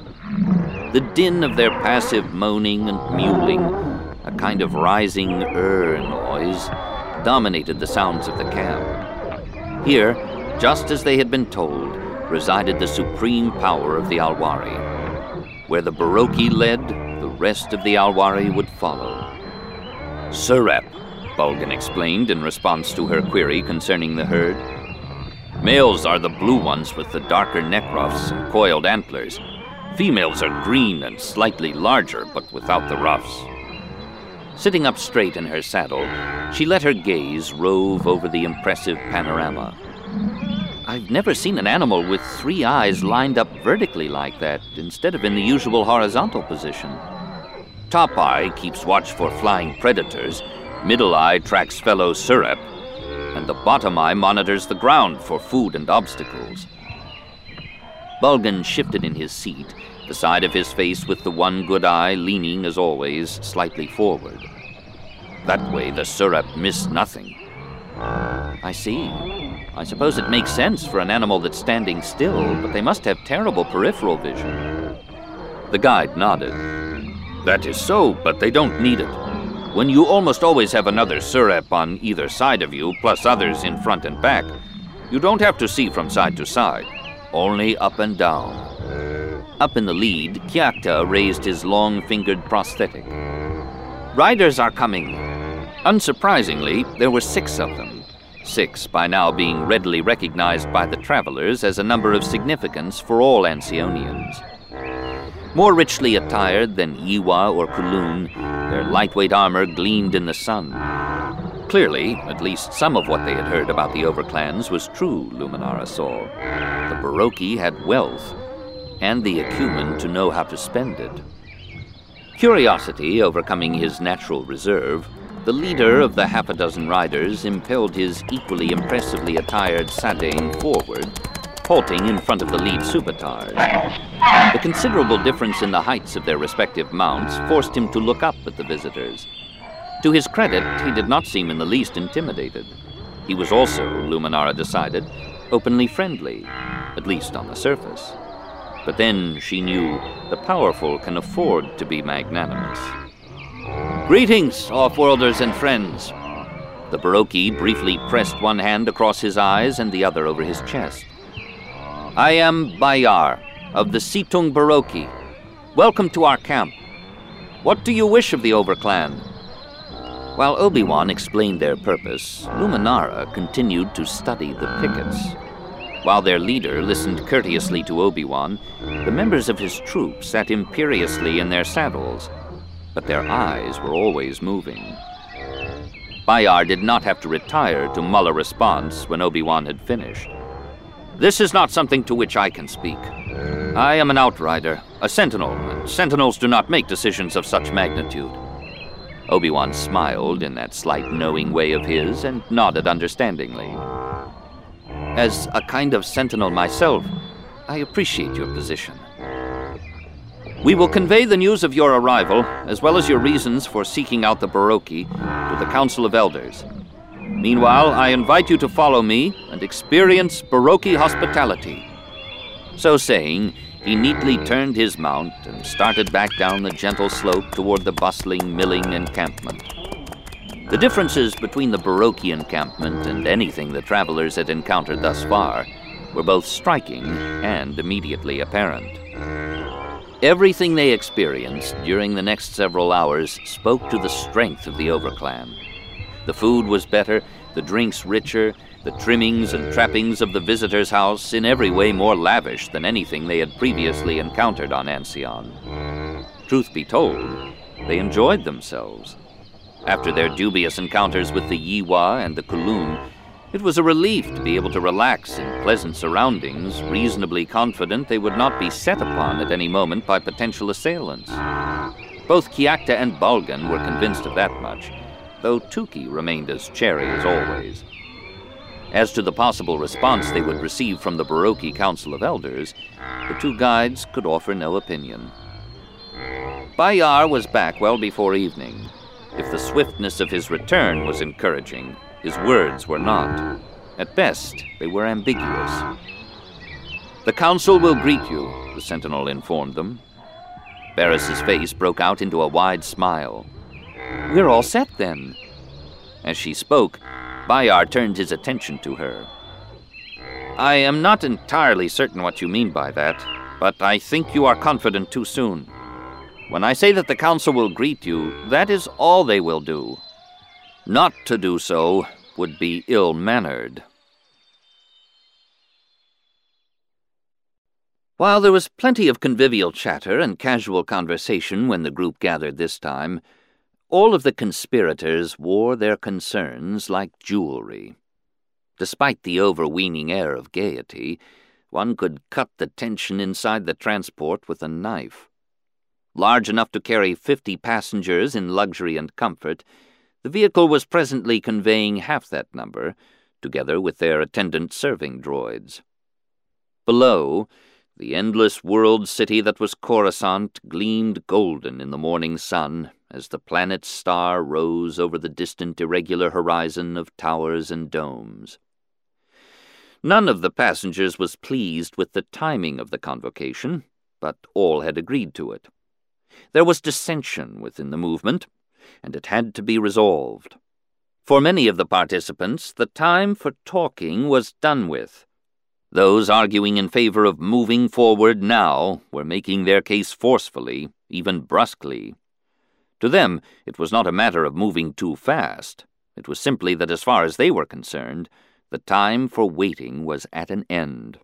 Speaker 1: The din of their passive moaning and mewling, a kind of rising er noise, dominated the sounds of the camp. Here, just as they had been told, resided the supreme power of the Alwari. Where the Baroki led, the rest of the Alwari would follow. "Surep," Bulgan explained in response to her query concerning the herd. "Males are the blue ones with the darker neck ruffs and coiled antlers. Females are green and slightly larger, but without the ruffs." Sitting up straight in her saddle, she let her gaze rove over the impressive panorama. "I've never seen an animal with three eyes lined up vertically like that, instead of in the usual horizontal position. Top eye keeps watch for flying predators, middle eye tracks fellow Surep, and the bottom eye monitors the ground for food and obstacles." Bulgan shifted in his seat, the side of his face with the one good eye leaning, as always, slightly forward. That way the Surep miss nothing. "I see. I suppose it makes sense for an animal that's standing still, but they must have terrible peripheral vision." The guide nodded. "That is so, but they don't need it. When you almost always have another Surep on either side of you, plus others in front and back, you don't have to see from side to side, only up and down." Up in the lead, Kiakta raised his long-fingered prosthetic.
Speaker 2: Riders are coming.
Speaker 1: Unsurprisingly, there were six of them. Six by now being readily recognized by the travelers as a number of significance for all Ancionians. More richly attired than Eywa or K'ulun, their lightweight armor gleamed in the sun. Clearly, at least some of what they had heard about the Overclans was true, Luminara saw. The Baroque had wealth, and the acumen to know how to spend it. Curiosity overcoming his natural reserve, the leader of the half a dozen riders impelled his equally impressively attired Sadain forward, halting in front of the lead Subatars. The considerable difference in the heights of their respective mounts forced him to look up at the visitors. To his credit, he did not seem in the least intimidated. He was also, Luminara decided, openly friendly, at least on the surface. But then she knew the powerful can afford to be magnanimous.
Speaker 2: Greetings, off-worlders and friends.
Speaker 1: The Baroque briefly pressed one hand across his eyes and the other over his chest.
Speaker 2: I am Bayar, of the Situng Baroque. Welcome to our camp. What do you wish of the Overclan?
Speaker 1: While Obi-Wan explained their purpose, Luminara continued to study the pickets. While their leader listened courteously to Obi-Wan, the members of his troop sat imperiously in their saddles, but their eyes were always moving. Bayar did not have to retire to mull a response when Obi-Wan had finished.
Speaker 2: This is not something to which I can speak. I am an outrider, a sentinel, and sentinels do not make decisions of such magnitude.
Speaker 1: Obi-Wan smiled in that slight knowing way of his and nodded understandingly.
Speaker 2: As a kind of sentinel myself, I appreciate your position. We will convey the news of your arrival, as well as your reasons for seeking out the Baroque, to the Council of Elders. Meanwhile, I invite you to follow me and experience Baroque hospitality.
Speaker 1: So saying, he neatly turned his mount and started back down the gentle slope toward the bustling, milling encampment. The differences between the Baroque encampment and anything the travelers had encountered thus far were both striking and immediately apparent. Everything they experienced during the next several hours spoke to the strength of the Overclan. The food was better, the drinks richer, the trimmings and trappings of the visitor's house in every way more lavish than anything they had previously encountered on Ancion. Truth be told, they enjoyed themselves. After their dubious encounters with the Eywa and the K'ulun, it was a relief to be able to relax in pleasant surroundings, reasonably confident they would not be set upon at any moment by potential assailants. Both Kiakta and Balgan were convinced of that much, though Tukey remained as chary as always. As to the possible response they would receive from the Baroque Council of Elders, the two guides could offer no opinion. Bayar was back well before evening. If the swiftness of his return was encouraging, his words were not. At best, they were ambiguous.
Speaker 2: The council will greet you, the sentinel informed them.
Speaker 1: Barris's face broke out into a wide smile.
Speaker 2: We're all set, then.
Speaker 1: As she spoke, Bayar turned his attention to her.
Speaker 2: I am not entirely certain what you mean by that, but I think you are confident too soon. When I say that the council will greet you, that is all they will do. Not to do so would be ill-mannered. While there was plenty of convivial chatter and casual conversation when the group gathered this time, all of the conspirators wore their concerns like jewelry. Despite the overweening air of gaiety, one could cut the tension inside the transport with a knife. Large enough to carry fifty passengers in luxury and comfort, the vehicle was presently conveying half that number, together with their attendant serving droids. Below, the endless world city that was Coruscant gleamed golden in the morning sun as the planet's star rose over the distant irregular horizon of towers and domes. None of the passengers was pleased with the timing of the convocation, but all had agreed to it. There was dissension within the movement, and it had to be resolved. For many of the participants, the time for talking was done with. Those arguing in favor of moving forward now were making their case forcefully, even brusquely. To them, it was not a matter of moving too fast. It was simply that as far as they were concerned, the time for waiting was at an end.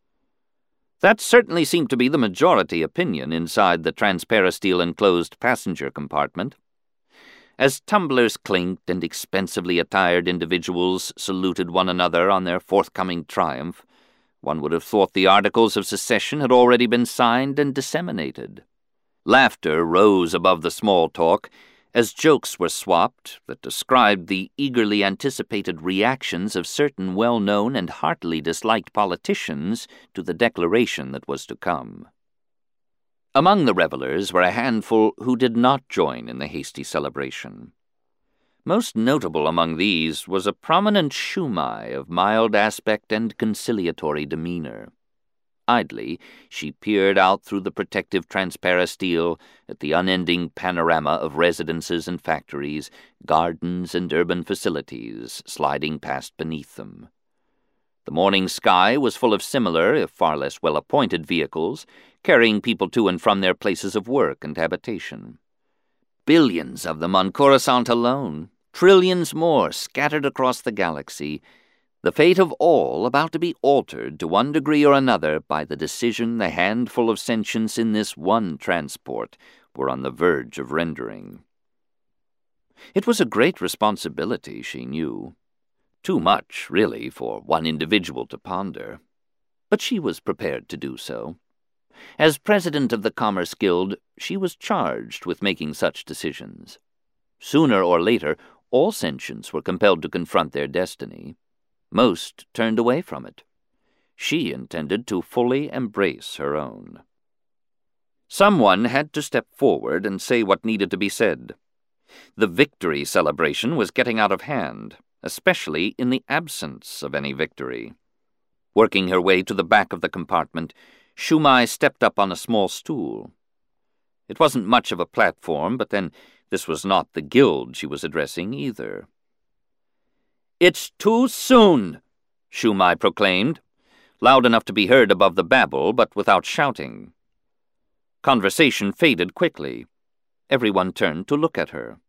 Speaker 2: That certainly seemed to be the majority opinion inside the Transparasteel enclosed passenger compartment. As tumblers clinked and expensively attired individuals saluted one another on their forthcoming triumph, one would have thought the Articles of Secession had already been signed and disseminated. Laughter rose above the small talk as jokes were swapped that described the eagerly anticipated reactions of certain well-known and heartily disliked politicians to the declaration that was to come. Among the revelers were a handful who did not join in the hasty celebration. Most notable among these was a prominent Shumai of mild aspect and conciliatory demeanor. Idly, she peered out through the protective Transparasteel at the unending panorama of residences and factories, gardens and urban facilities sliding past beneath them. The morning sky was full of similar, if far less well-appointed vehicles, carrying people to and from their places of work and habitation. Billions of them on Coruscant alone, trillions more scattered across the galaxy, the fate of all about to be altered to one degree or another by the decision the handful of sentients in this one transport were on the verge of rendering. It was a great responsibility, she knew. Too much, really, for one individual to ponder. But she was prepared to do so. As president of the Commerce Guild, she was charged with making such decisions. Sooner or later, all sentients were compelled to confront their destiny. Most turned away from it. She intended to fully embrace her own. Someone had to step forward and say what needed to be said. The victory celebration was getting out of hand, especially in the absence of any victory. Working her way to the back of the compartment, Shumai stepped up on a small stool. It wasn't much of a platform, but then this was not the guild she was addressing either. "It's too soon," Shumai proclaimed, loud enough to be heard above the babble, but without shouting. Conversation faded quickly. Everyone turned to look at her.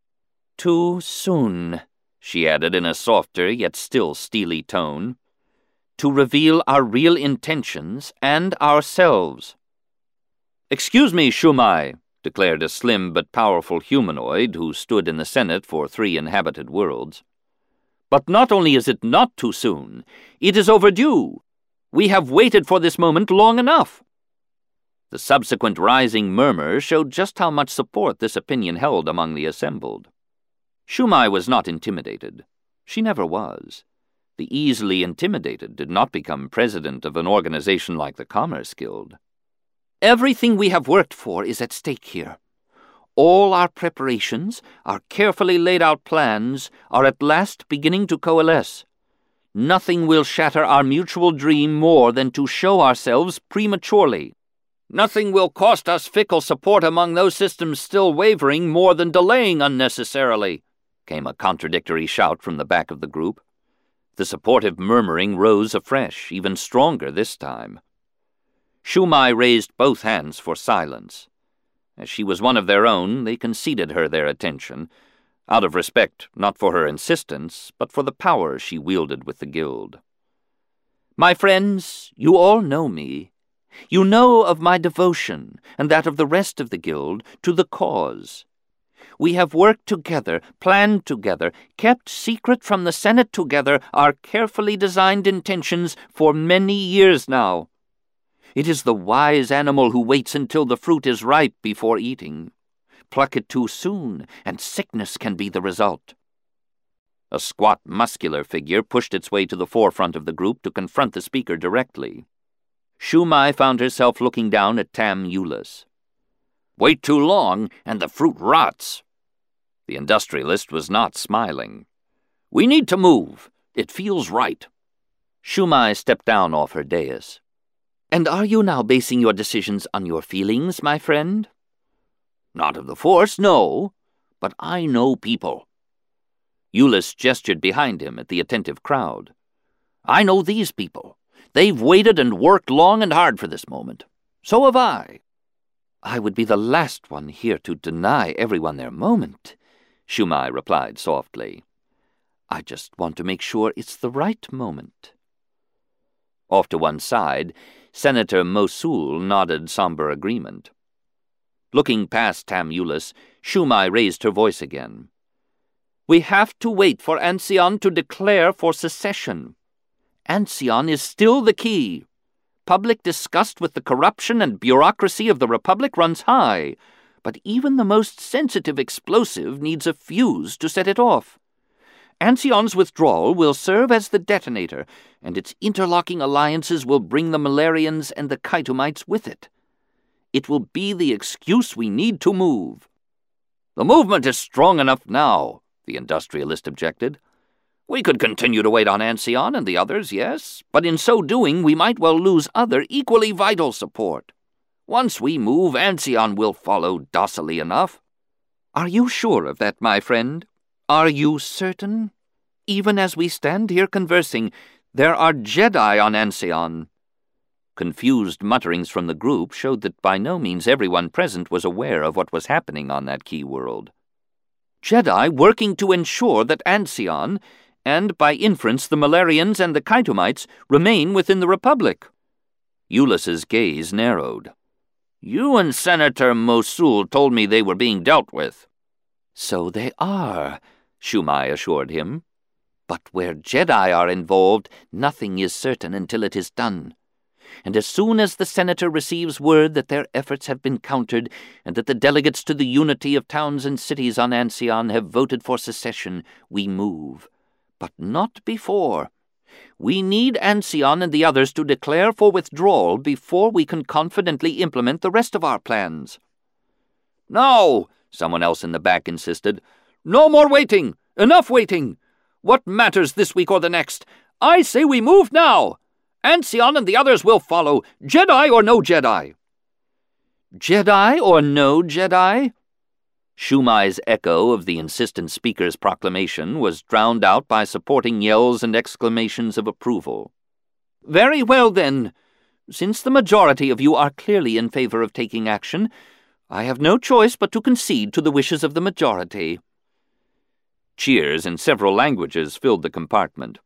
Speaker 2: "Too soon," she added in a softer yet still steely tone, "to reveal our real intentions and ourselves." "Excuse me, Shumai," declared a slim but powerful humanoid who stood in the Senate for three inhabited worlds. "But not only is it not too soon, it is overdue. We have waited for this moment long enough." The subsequent rising murmur showed just how much support this opinion held among the assembled. Shumai was not intimidated. She never was. The easily intimidated did not become president of an organization like the Commerce Guild. "Everything we have worked for is at stake here. All our preparations, our carefully laid-out plans, are at last beginning to coalesce. Nothing will shatter our mutual dream more than to show ourselves prematurely. Nothing will cost us fickle support among those systems still wavering more than delaying unnecessarily," came a contradictory shout from the back of the group. The supportive murmuring rose afresh, even stronger this time. Shumai raised both hands for silence. As she was one of their own, they conceded her their attention, out of respect not for her insistence, but for the power she wielded with the Guild. "My friends, you all know me. You know of my devotion, and that of the rest of the Guild, to the cause. We have worked together, planned together, kept secret from the Senate together our carefully designed intentions for many years now. It is the wise animal who waits until the fruit is ripe before eating. Pluck it too soon, and sickness can be the result." A squat, muscular figure pushed its way to the forefront of the group to confront the speaker directly. Shumai found herself looking down at Tam Eulis. "Wait too long, and the fruit rots." The industrialist was not smiling. "We need to move. It feels right." Shumai stepped down off her dais. "And are you now basing your decisions on your feelings, my friend?" "Not of the Force, no. But I know people." Eulis gestured behind him at the attentive crowd. "I know these people. They've waited and worked long and hard for this moment. So have I. I would be the last one here to deny everyone their moment, Shumai replied softly. I just want to make sure it's the right moment. Off to one side, Senator Mosul nodded somber agreement. Looking past Tam Eulis, Shumai raised her voice again. We have to wait for Ancion to declare for secession. Ancion is still the key. Public disgust with the corruption and bureaucracy of the Republic runs high, but even the most sensitive explosive needs a fuse to set it off. Ancion's withdrawal will serve as the detonator, and its interlocking alliances will bring the Malarians and the Kaitumites with it. It will be the excuse we need to move. The movement is strong enough now, the industrialist objected. We could continue to wait on Ancion and the others, yes, but in so doing we might well lose other equally vital support. Once we move, Ancion will follow docilely enough. Are you sure of that, my friend? Are you certain? Even as we stand here conversing, there are Jedi on Ancion. Confused mutterings from the group showed that by no means everyone present was aware of what was happening on that key world. Jedi working to ensure that Ancion, and by inference the Malarians and the Kaitumites, remain within the Republic. Eulis's gaze narrowed. You and Senator Mosul told me they were being dealt with. So they are, Shumai assured him. But where Jedi are involved, nothing is certain until it is done. And as soon as the Senator receives word that their efforts have been countered and that the delegates to the unity of towns and cities on Ancion have voted for secession, we move. But not before. We need Ancion and the others to declare for withdrawal before we can confidently implement the rest of our plans. No, someone else in the back insisted. No more waiting! Enough waiting! What matters this week or the next? I say we move now! Ancion and the others will follow, Jedi or no Jedi. Jedi or no Jedi? Shumai's echo of the insistent speaker's proclamation was drowned out by supporting yells and exclamations of approval. Very well, then. Since the majority of you are clearly in favor of taking action, I have no choice but to concede to the wishes of the majority. Cheers in several languages filled the compartment.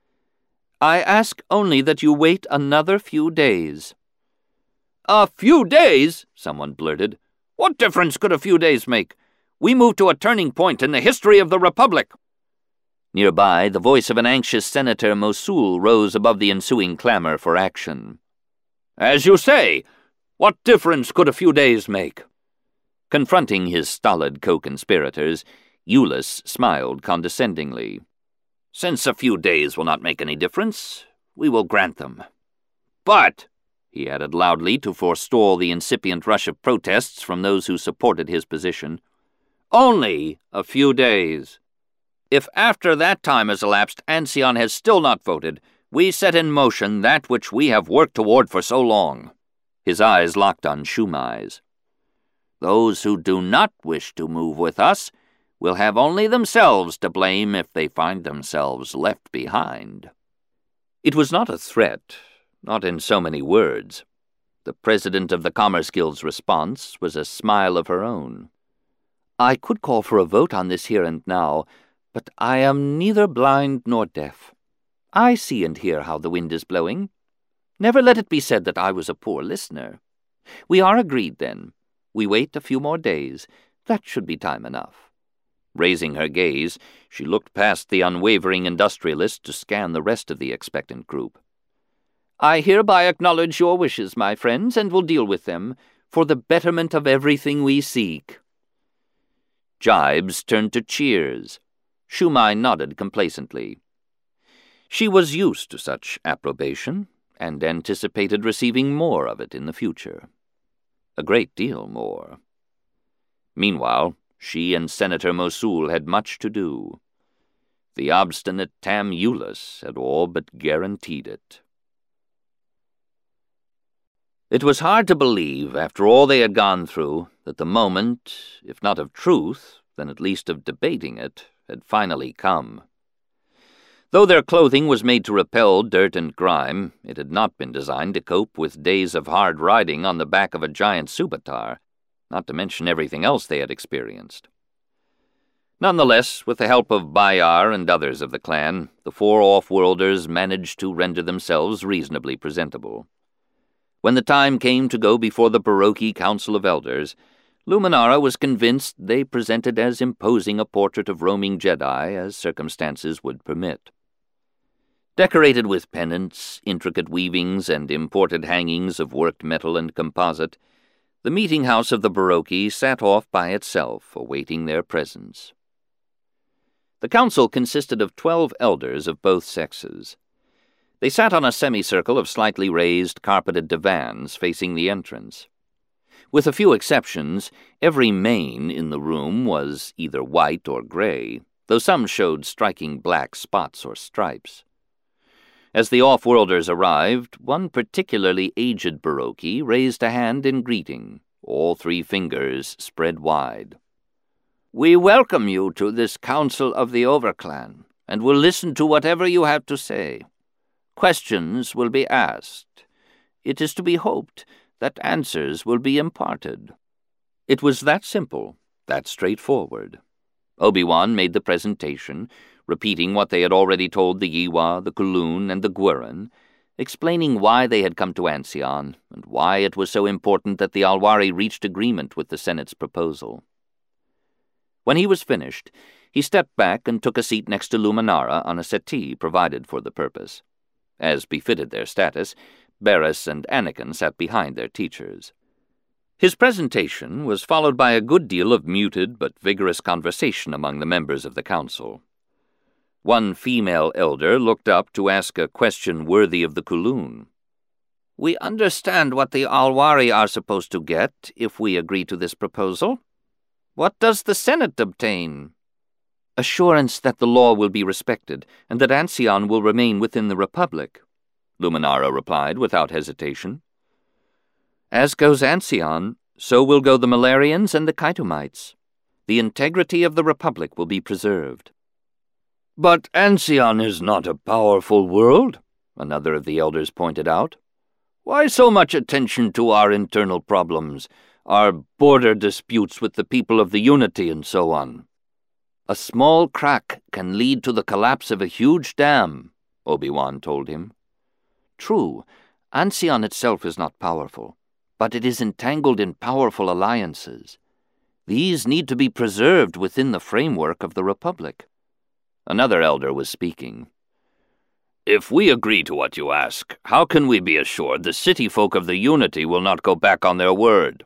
Speaker 2: I ask only that you wait another few days. A few days? Someone blurted. What difference could a few days make? We move to a turning point in the history of the Republic. Nearby, the voice of an anxious Senator Mosul rose above the ensuing clamor for action. As you say, what difference could a few days make? Confronting his stolid co-conspirators, Eulis smiled condescendingly. Since a few days will not make any difference, we will grant them. But, he added loudly to forestall the incipient rush of protests from those who supported his position, only a few days. If after that time has elapsed Ancion has still not voted, we set in motion that which we have worked toward for so long. His eyes locked on Shumai's. Those who do not wish to move with us will have only themselves to blame if they find themselves left behind. It was not a threat, not in so many words. The president of the Commerce Guild's response was a smile of her own. I could call for a vote on this here and now, but I am neither blind nor deaf. I see and hear how the wind is blowing. Never let it be said that I was a poor listener. We are agreed, then. We wait a few more days. That should be time enough. Raising her gaze, she looked past the unwavering industrialist to scan the rest of the expectant group. I hereby acknowledge your wishes, my friends, and will deal with them, for the betterment of everything we seek. Jibes turned to cheers. Shumai nodded complacently. She was used to such approbation, and anticipated receiving more of it in the future. A great deal more. Meanwhile, she and Senator Mosul had much to do. The obstinate Tam Eulis had all but guaranteed it. It was hard to believe, after all they had gone through, that the moment, if not of truth, then at least of debating it, had finally come. Though their clothing was made to repel dirt and grime, it had not been designed to cope with days of hard riding on the back of a giant subatar, not to mention everything else they had experienced. Nonetheless, with the help of Bayar and others of the clan, the four off-worlders managed to render themselves reasonably presentable. When the time came to go before the Baroque Council of Elders, Luminara was convinced they presented as imposing a portrait of roaming Jedi as circumstances would permit. Decorated with pennants, intricate weavings, and imported hangings of worked metal and composite, the meeting house of the Baroque sat off by itself, awaiting their presence. The council consisted of twelve elders of both sexes. They sat on a semicircle of slightly raised, carpeted divans facing the entrance. With a few exceptions, every mane in the room was either white or gray, though some showed striking black spots or stripes. As the off-worlders arrived, one particularly aged Baroque raised a hand in greeting, all three fingers spread wide. "We welcome you to this Council of the Overclan, and will listen to whatever you have to say. Questions will be asked. It is to be hoped that answers will be imparted." It was that simple, that straightforward. Obi-Wan made the presentation, repeating what they had already told the Yiwa, the Kulun, and the Gweren, explaining why they had come to Ancion, and why it was so important that the Alwari reached agreement with the Senate's proposal. When he was finished, he stepped back and took a seat next to Luminara on a settee provided for the purpose. As befitted their status, Barriss and Anakin sat behind their teachers. His presentation was followed by a good deal of muted but vigorous conversation among the members of the council. One female elder looked up to ask a question worthy of the Kulun. "We understand what the Alwari are supposed to get if we agree to this proposal. What does the Senate obtain?" "Assurance that the law will be respected, and that Ancion will remain within the Republic," Luminara replied without hesitation. "As goes Ancion, so will go the Malarians and the Kaitumites. The integrity of the Republic will be preserved." "But Ancion is not a powerful world," another of the elders pointed out. "Why so much attention to our internal problems, our border disputes with the people of the Unity and so on?" "A small crack can lead to the collapse of a huge dam," Obi-Wan told him. "True, Ancion itself is not powerful, but it is entangled in powerful alliances. These need to be preserved within the framework of the Republic." Another elder was speaking. "If we agree to what you ask, how can we be assured the city folk of the Unity will not go back on their word?"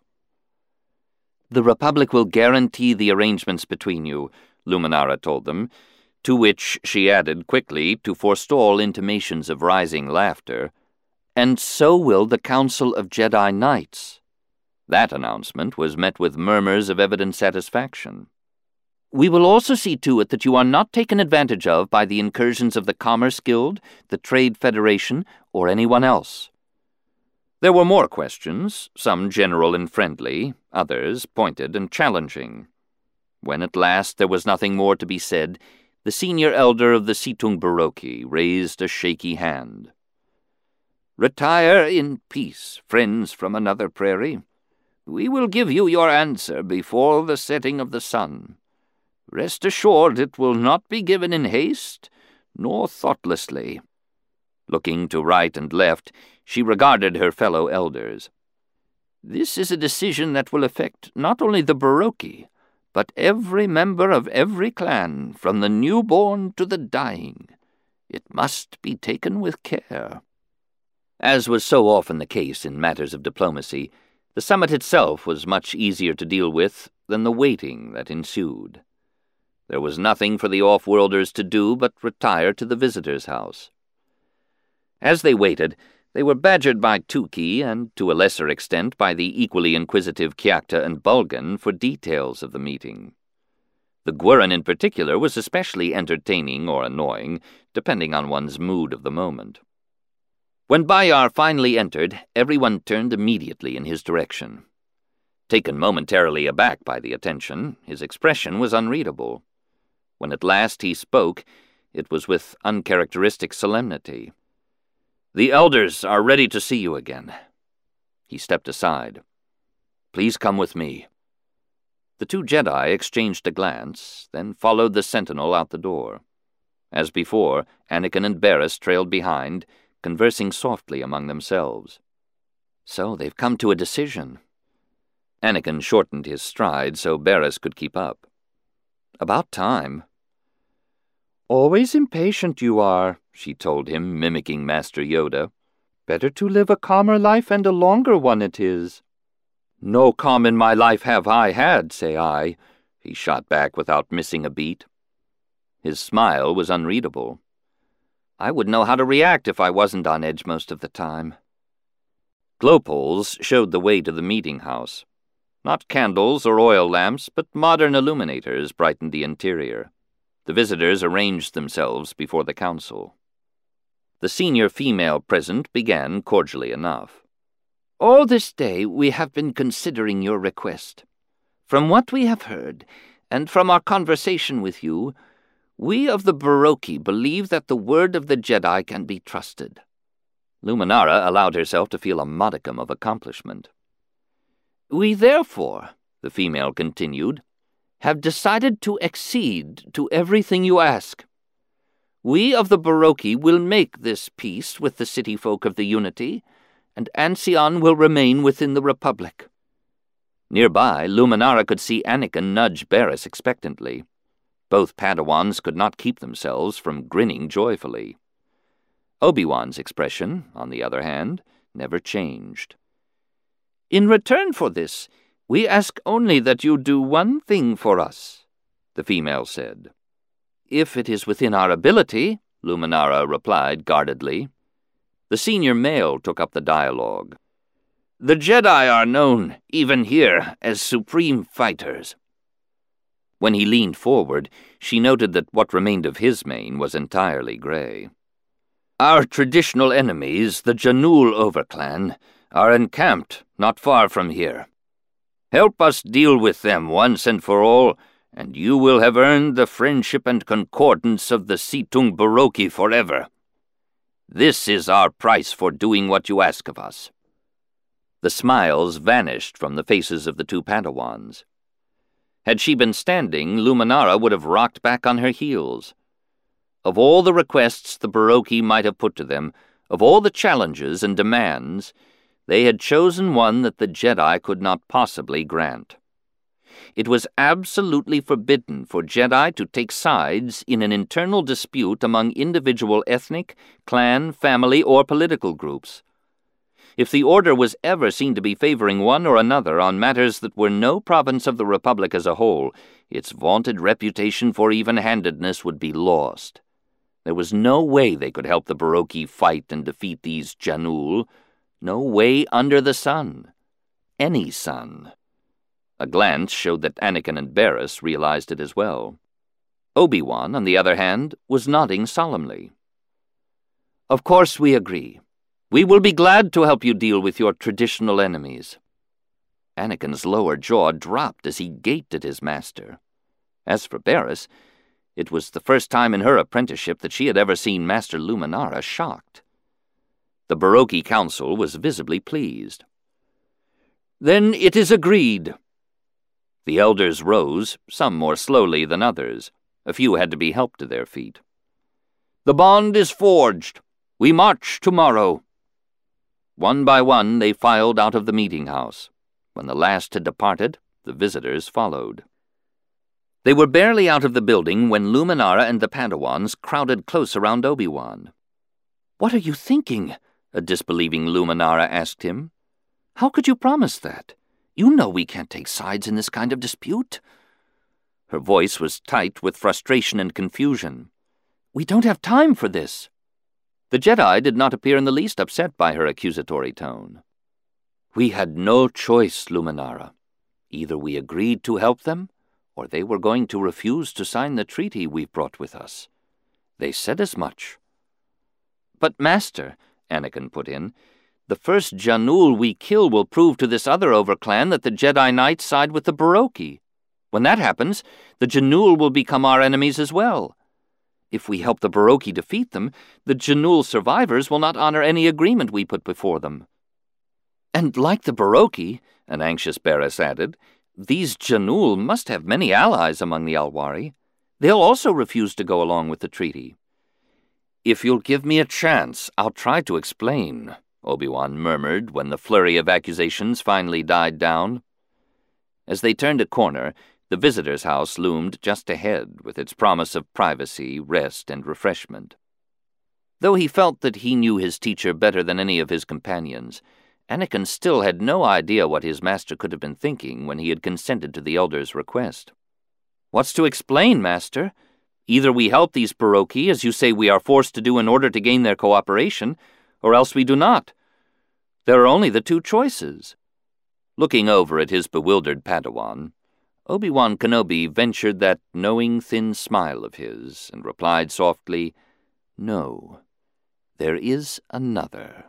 Speaker 2: "The Republic will guarantee the arrangements between you," Luminara told them, to which she added quickly to forestall intimations of rising laughter, "and so will the Council of Jedi Knights." That announcement was met with murmurs of evident satisfaction. "We will also see to it that you are not taken advantage of by the incursions of the Commerce Guild, the Trade Federation, or anyone else." There were more questions, some general and friendly, others pointed and challenging. When at last there was nothing more to be said, the senior elder of the Situng Baroque raised a shaky hand. "Retire in peace, friends from another prairie. We will give you your answer before the setting of the sun. Rest assured it will not be given in haste, nor thoughtlessly." Looking to right and left, she regarded her fellow elders. "This is a decision that will affect not only the Baroque, but every member of every clan, from the newborn to the dying. It must be taken with care." As was so often the case in matters of diplomacy, the summit itself was much easier to deal with than the waiting that ensued. There was nothing for the off-worlders to do but retire to the visitors' house. As they waited, they were badgered by Tukey and, to a lesser extent, by the equally inquisitive Kiakta and Bulgan for details of the meeting. The Gweren in particular was especially entertaining or annoying, depending on one's mood of the moment. When Bayar finally entered, everyone turned immediately in his direction. Taken momentarily aback by the attention, his expression was unreadable. When at last he spoke, It was with uncharacteristic solemnity. "The elders are ready to see you again." He stepped aside. "Please come with me." The two Jedi exchanged a glance, then followed the sentinel out the door. As before, Anakin and Barriss trailed behind, conversing softly among themselves. "So they've come to a decision." Anakin shortened his stride so Barriss could keep up. "About time." "Always impatient you are," she told him, mimicking Master Yoda. "Better to live a calmer life, and a longer one it is." "No calm in my life have I had, say I," he shot back without missing a beat. His smile was unreadable. "I wouldn't know how to react if I wasn't on edge most of the time." Glowpoles showed the way to the meeting house. Not candles or oil lamps, but modern illuminators brightened the interior. The visitors arranged themselves before the council. The senior female present began cordially enough. "All this day we have been considering your request. From what we have heard, and from our conversation with you, we of the Baroki believe that the word of the Jedi can be trusted." Luminara allowed herself to feel a modicum of accomplishment. "We therefore," the female continued, "have decided to accede to everything you ask. We of the Baroki will make this peace with the city folk of the Unity, and Ancion will remain within the Republic." Nearby, Luminara could see Anakin nudge Barriss expectantly. Both Padawans could not keep themselves from grinning joyfully. Obi-Wan's expression, on the other hand, never changed. "In return for this, we ask only that you do one thing for us," the female said. "If it is within our ability," Luminara replied guardedly. The senior male took up the dialogue. "The Jedi are known, even here, as supreme fighters." When he leaned forward, she noted that what remained of his mane was entirely gray. "Our traditional enemies, the Janul Overclan, are encamped not far from here. Help us deal with them once and for all, and you will have earned the friendship and concordance of the Situng Baroki forever. This is our price for doing what you ask of us." The smiles vanished from the faces of the two Padawans. Had she been standing, Luminara would have rocked back on her heels. Of all the requests the Baroki might have put to them, of all the challenges and demands, they had chosen one that the Jedi could not possibly grant. It was absolutely forbidden for Jedi to take sides in an internal dispute among individual ethnic, clan, family, or political groups. If the Order was ever seen to be favoring one or another on matters that were no province of the Republic as a whole, its vaunted reputation for even-handedness would be lost. There was no way they could help the Baroki fight and defeat these Janul. No way under the sun. Any sun. A glance showed that Anakin and Barriss realized it as well. Obi-Wan, on the other hand, was nodding solemnly. "Of course we agree. We will be glad to help you deal with your traditional enemies." Anakin's lower jaw dropped as he gaped at his master. As for Barriss, it was the first time in her apprenticeship that she had ever seen Master Luminara shocked. The Baroki Council was visibly pleased. "Then it is agreed." The elders rose, some more slowly than others. A few had to be helped to their feet. "The bond is forged. We march tomorrow." One by one they filed out of the meeting house. When the last had departed, the visitors followed. They were barely out of the building when Luminara and the Padawans crowded close around Obi-Wan. "What are you thinking?" a disbelieving Luminara asked him. "How could you promise that? You know we can't take sides in this kind of dispute." Her voice was tight with frustration and confusion. "We don't have time for this." The Jedi did not appear in the least upset by her accusatory tone. "We had no choice, Luminara. Either we agreed to help them, or they were going to refuse to sign the treaty we've brought with us. They said as much." "But, Master," Anakin put in, "the first Janul we kill will prove to this other Overclan that the Jedi Knights side with the Baroki. When that happens, the Janul will become our enemies as well. If we help the Baroki defeat them, the Janul survivors will not honor any agreement we put before them. And like the Baroki, an anxious Beres added, these Janul must have many allies among the Alwari. They'll also refuse to go along with the treaty. If you'll give me a chance, I'll try to explain, Obi-Wan murmured when the flurry of accusations finally died down. As they turned a corner, the visitor's house loomed just ahead, with its promise of privacy, rest, and refreshment. Though he felt that he knew his teacher better than any of his companions, Anakin still had no idea what his master could have been thinking when he had consented to the elder's request. "What's to explain, Master? Either we help these Baroki, as you say we are forced to do in order to gain their cooperation, or else we do not. There are only the two choices." Looking over at his bewildered Padawan, Obi-Wan Kenobi ventured that knowing thin smile of his and replied softly, "No, there is another."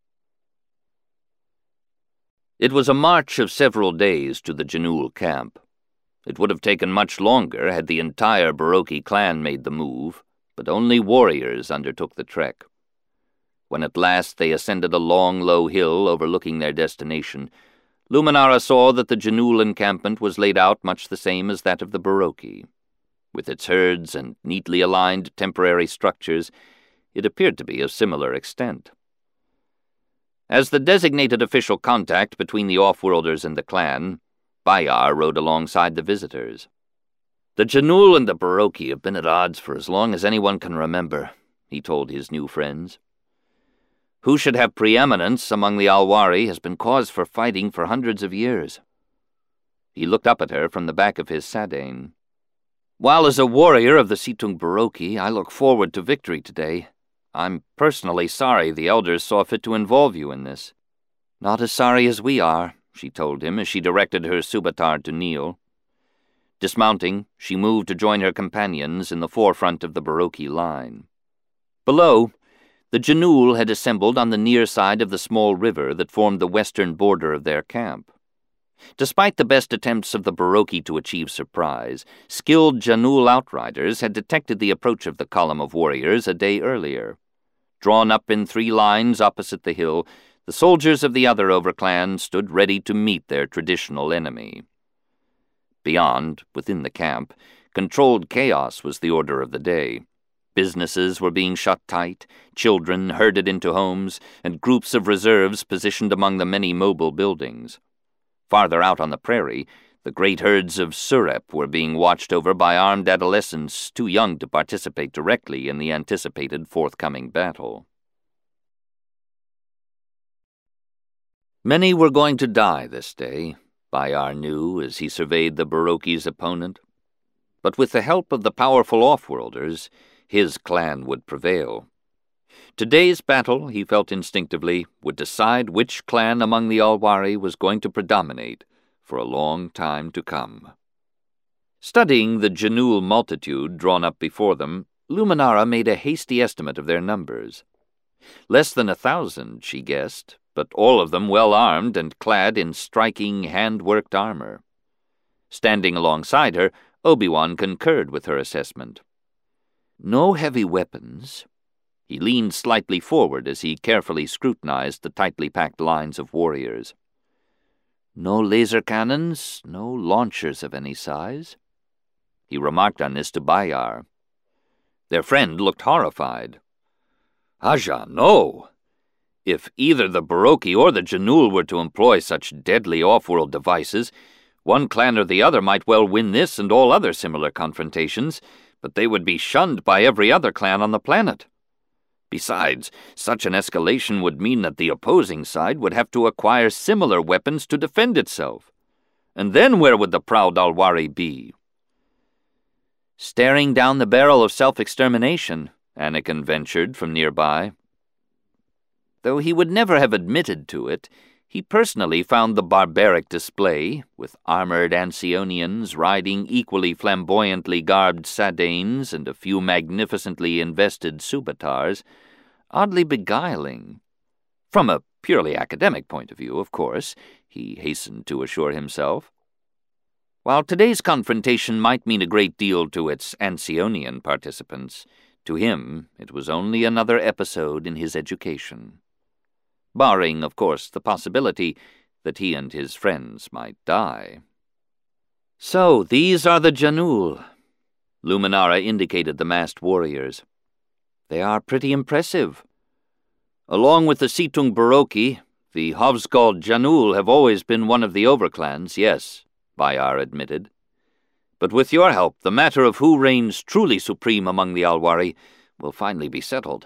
Speaker 2: It was a march of several days to the Janul camp. It would have taken much longer had the entire Baroki clan made the move, but only warriors undertook the trek. When at last they ascended a long, low hill overlooking their destination, Luminara saw that the Janul encampment was laid out much the same as that of the Baroki. With its herds and neatly aligned temporary structures, it appeared to be of similar extent. As the designated official contact between the Offworlders and the clan, Bayar rode alongside the visitors. "The Janul and the Baroki have been at odds for as long as anyone can remember," he told his new friends. "Who should have preeminence among the Alwari has been cause for fighting for hundreds of years." He looked up at her from the back of his Sadane. "While as a warrior of the Situng Baroki, I look forward to victory today. I'm personally sorry the elders saw fit to involve you in this." "Not as sorry as we are," she told him as she directed her Subatar to kneel. Dismounting, she moved to join her companions in the forefront of the Baroki line. Below, the Janul had assembled on the near side of the small river that formed the western border of their camp. Despite the best attempts of the Baroki to achieve surprise, skilled Janul outriders had detected the approach of the column of warriors a day earlier. Drawn up in three lines opposite the hill, the soldiers of the other overclan stood ready to meet their traditional enemy. Beyond, within the camp, controlled chaos was the order of the day. Businesses were being shut tight, children herded into homes, and groups of reserves positioned among the many mobile buildings. Farther out on the prairie, the great herds of Surep were being watched over by armed adolescents too young to participate directly in the anticipated forthcoming battle. Many were going to die this day, Bayar knew as he surveyed the Baroki's opponent. But with the help of the powerful Offworlders, his clan would prevail. Today's battle, he felt instinctively, would decide which clan among the Alwari was going to predominate for a long time to come. Studying the Janul multitude drawn up before them, Luminara made a hasty estimate of their numbers. Less than a thousand, she guessed, but all of them well armed and clad in striking, hand-worked armor. Standing alongside her, Obi-Wan concurred with her assessment. No heavy weapons. He leaned slightly forward as he carefully scrutinized the tightly packed lines of warriors. No laser cannons, no launchers of any size. He remarked on this to Bayar. Their friend looked horrified. Aja, no! If either the Baroki or the Janul were to employ such deadly off-world devices, one clan or the other might well win this and all other similar confrontations, but they would be shunned by every other clan on the planet. Besides, such an escalation would mean that the opposing side would have to acquire similar weapons to defend itself. And then where would the proud Alwari be? Staring down the barrel of self-extermination, Anakin ventured from nearby. Though he would never have admitted to it, he personally found the barbaric display, with armored Ancionians riding equally flamboyantly garbed Sadanes and a few magnificently invested Subatars, oddly beguiling. From a purely academic point of view, of course, he hastened to assure himself. While today's confrontation might mean a great deal to its Ancionian participants, To him, it was only another episode in his education. Barring, of course, the possibility that he and his friends might die. So, these are the Janul. Luminara indicated the masked warriors. They are pretty impressive. Along with the Situng Baroki, the Hovsgol Janul have always been one of the overclans, yes, Bayar admitted. But with your help, the matter of who reigns truly supreme among the Alwari will finally be settled.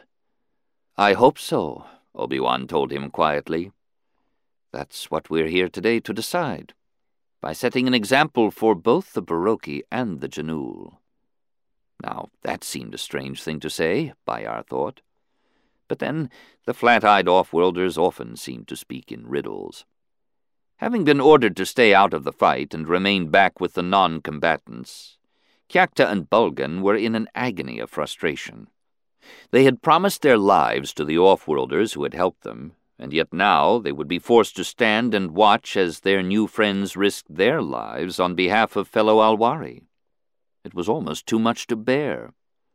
Speaker 2: I hope so, Obi-Wan told him quietly. That's what we're here today to decide, by setting an example for both the Baroki and the Janul. Now, that seemed a strange thing to say, Bayar thought. But then, the flat-eyed off-worlders often seemed to speak in riddles. Having been ordered to stay out of the fight and remain back with the non-combatants, Kyakta and Bulgan were in an agony of frustration. They had promised their lives to the off-worlders who had helped them, and yet now they would be forced to stand and watch as their new friends risked their lives on behalf of fellow Alwari. It was almost too much to bear.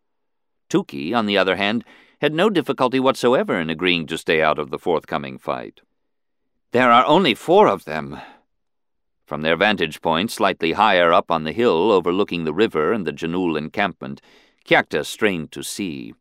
Speaker 2: Tuki, on the other hand, had no difficulty whatsoever in agreeing to stay out of the forthcoming fight. There are only four of them. From their vantage point, slightly higher up on the hill overlooking the river and the Janul encampment, Kyakta strained to see.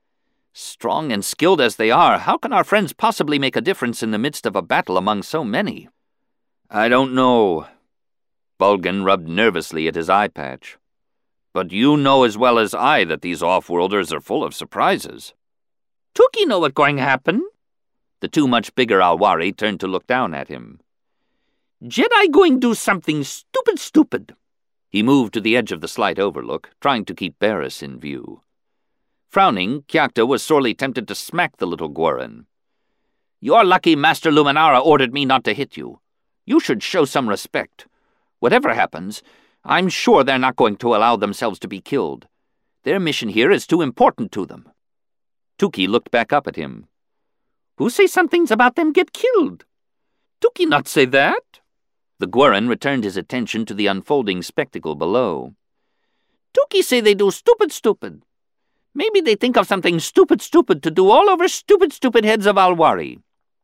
Speaker 2: Strong and skilled as they are, how can our friends possibly make a difference in the midst of a battle among so many? I don't know. Bulgan rubbed nervously at his eye patch. But you know as well as I that these off-worlders are full of surprises. Tuki know what's going to happen. The two much bigger Alwari turned to look down at him. Jedi going do something stupid stupid. He moved to the edge of the slight overlook, trying to keep Barriss in view. Frowning, Kyakta was sorely tempted to smack the little Gwaran. You're lucky Master Luminara ordered me not to hit you. You should show some respect. Whatever happens, I'm sure they're not going to allow themselves to be killed. Their mission here is too important to them. Tuki looked back up at him. Who say something's about them get killed? Tuki not say that? The Gwaran returned his attention to the unfolding spectacle below. Tuki say they do stupid stupid. Maybe they think of something stupid stupid to do all over stupid stupid heads of Alwari.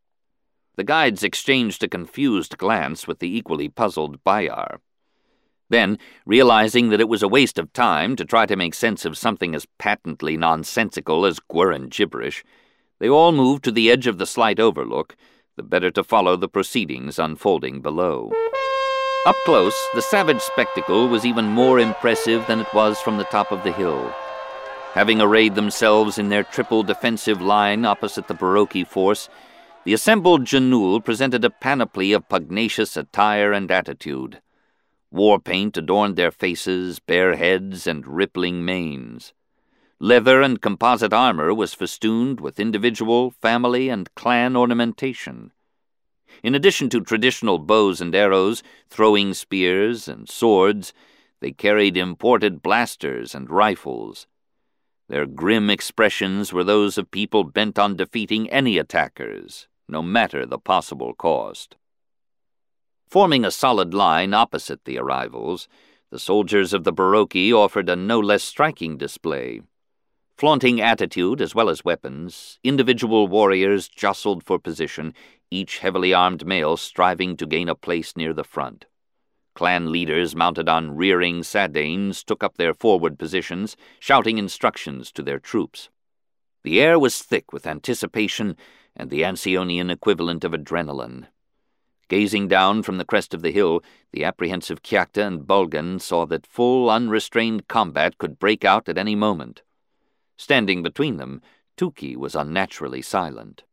Speaker 2: The guides exchanged a confused glance with the equally puzzled Bayar. Then, realizing that it was a waste of time to try to make sense of something as patently nonsensical as Gwaran gibberish, they all moved to the edge of the slight overlook, the better to follow the proceedings unfolding below. Up close, the savage spectacle was even more impressive than it was from the top of the hill. Having arrayed themselves in their triple defensive line opposite the Baroki force, the assembled Janul presented a panoply of pugnacious attire and attitude. War paint adorned their faces, bare heads, and rippling manes. Leather and composite armor was festooned with individual, family, and clan ornamentation. In addition to traditional bows and arrows, throwing spears, and swords, they carried imported blasters and rifles. Their grim expressions were those of people bent on defeating any attackers, no matter the possible cost. Forming a solid line opposite the arrivals, the soldiers of the Baroki offered a no less striking display. Flaunting attitude as well as weapons, individual warriors jostled for position, each heavily armed male striving to gain a place near the front. Clan leaders mounted on rearing Sadanes took up their forward positions, shouting instructions to their troops. The air was thick with anticipation and the Ancionian equivalent of adrenaline. Gazing down from the crest of the hill, the apprehensive Kyakta and Bulgan saw that full, unrestrained combat could break out at any moment. Standing between them, Tuki was unnaturally silent.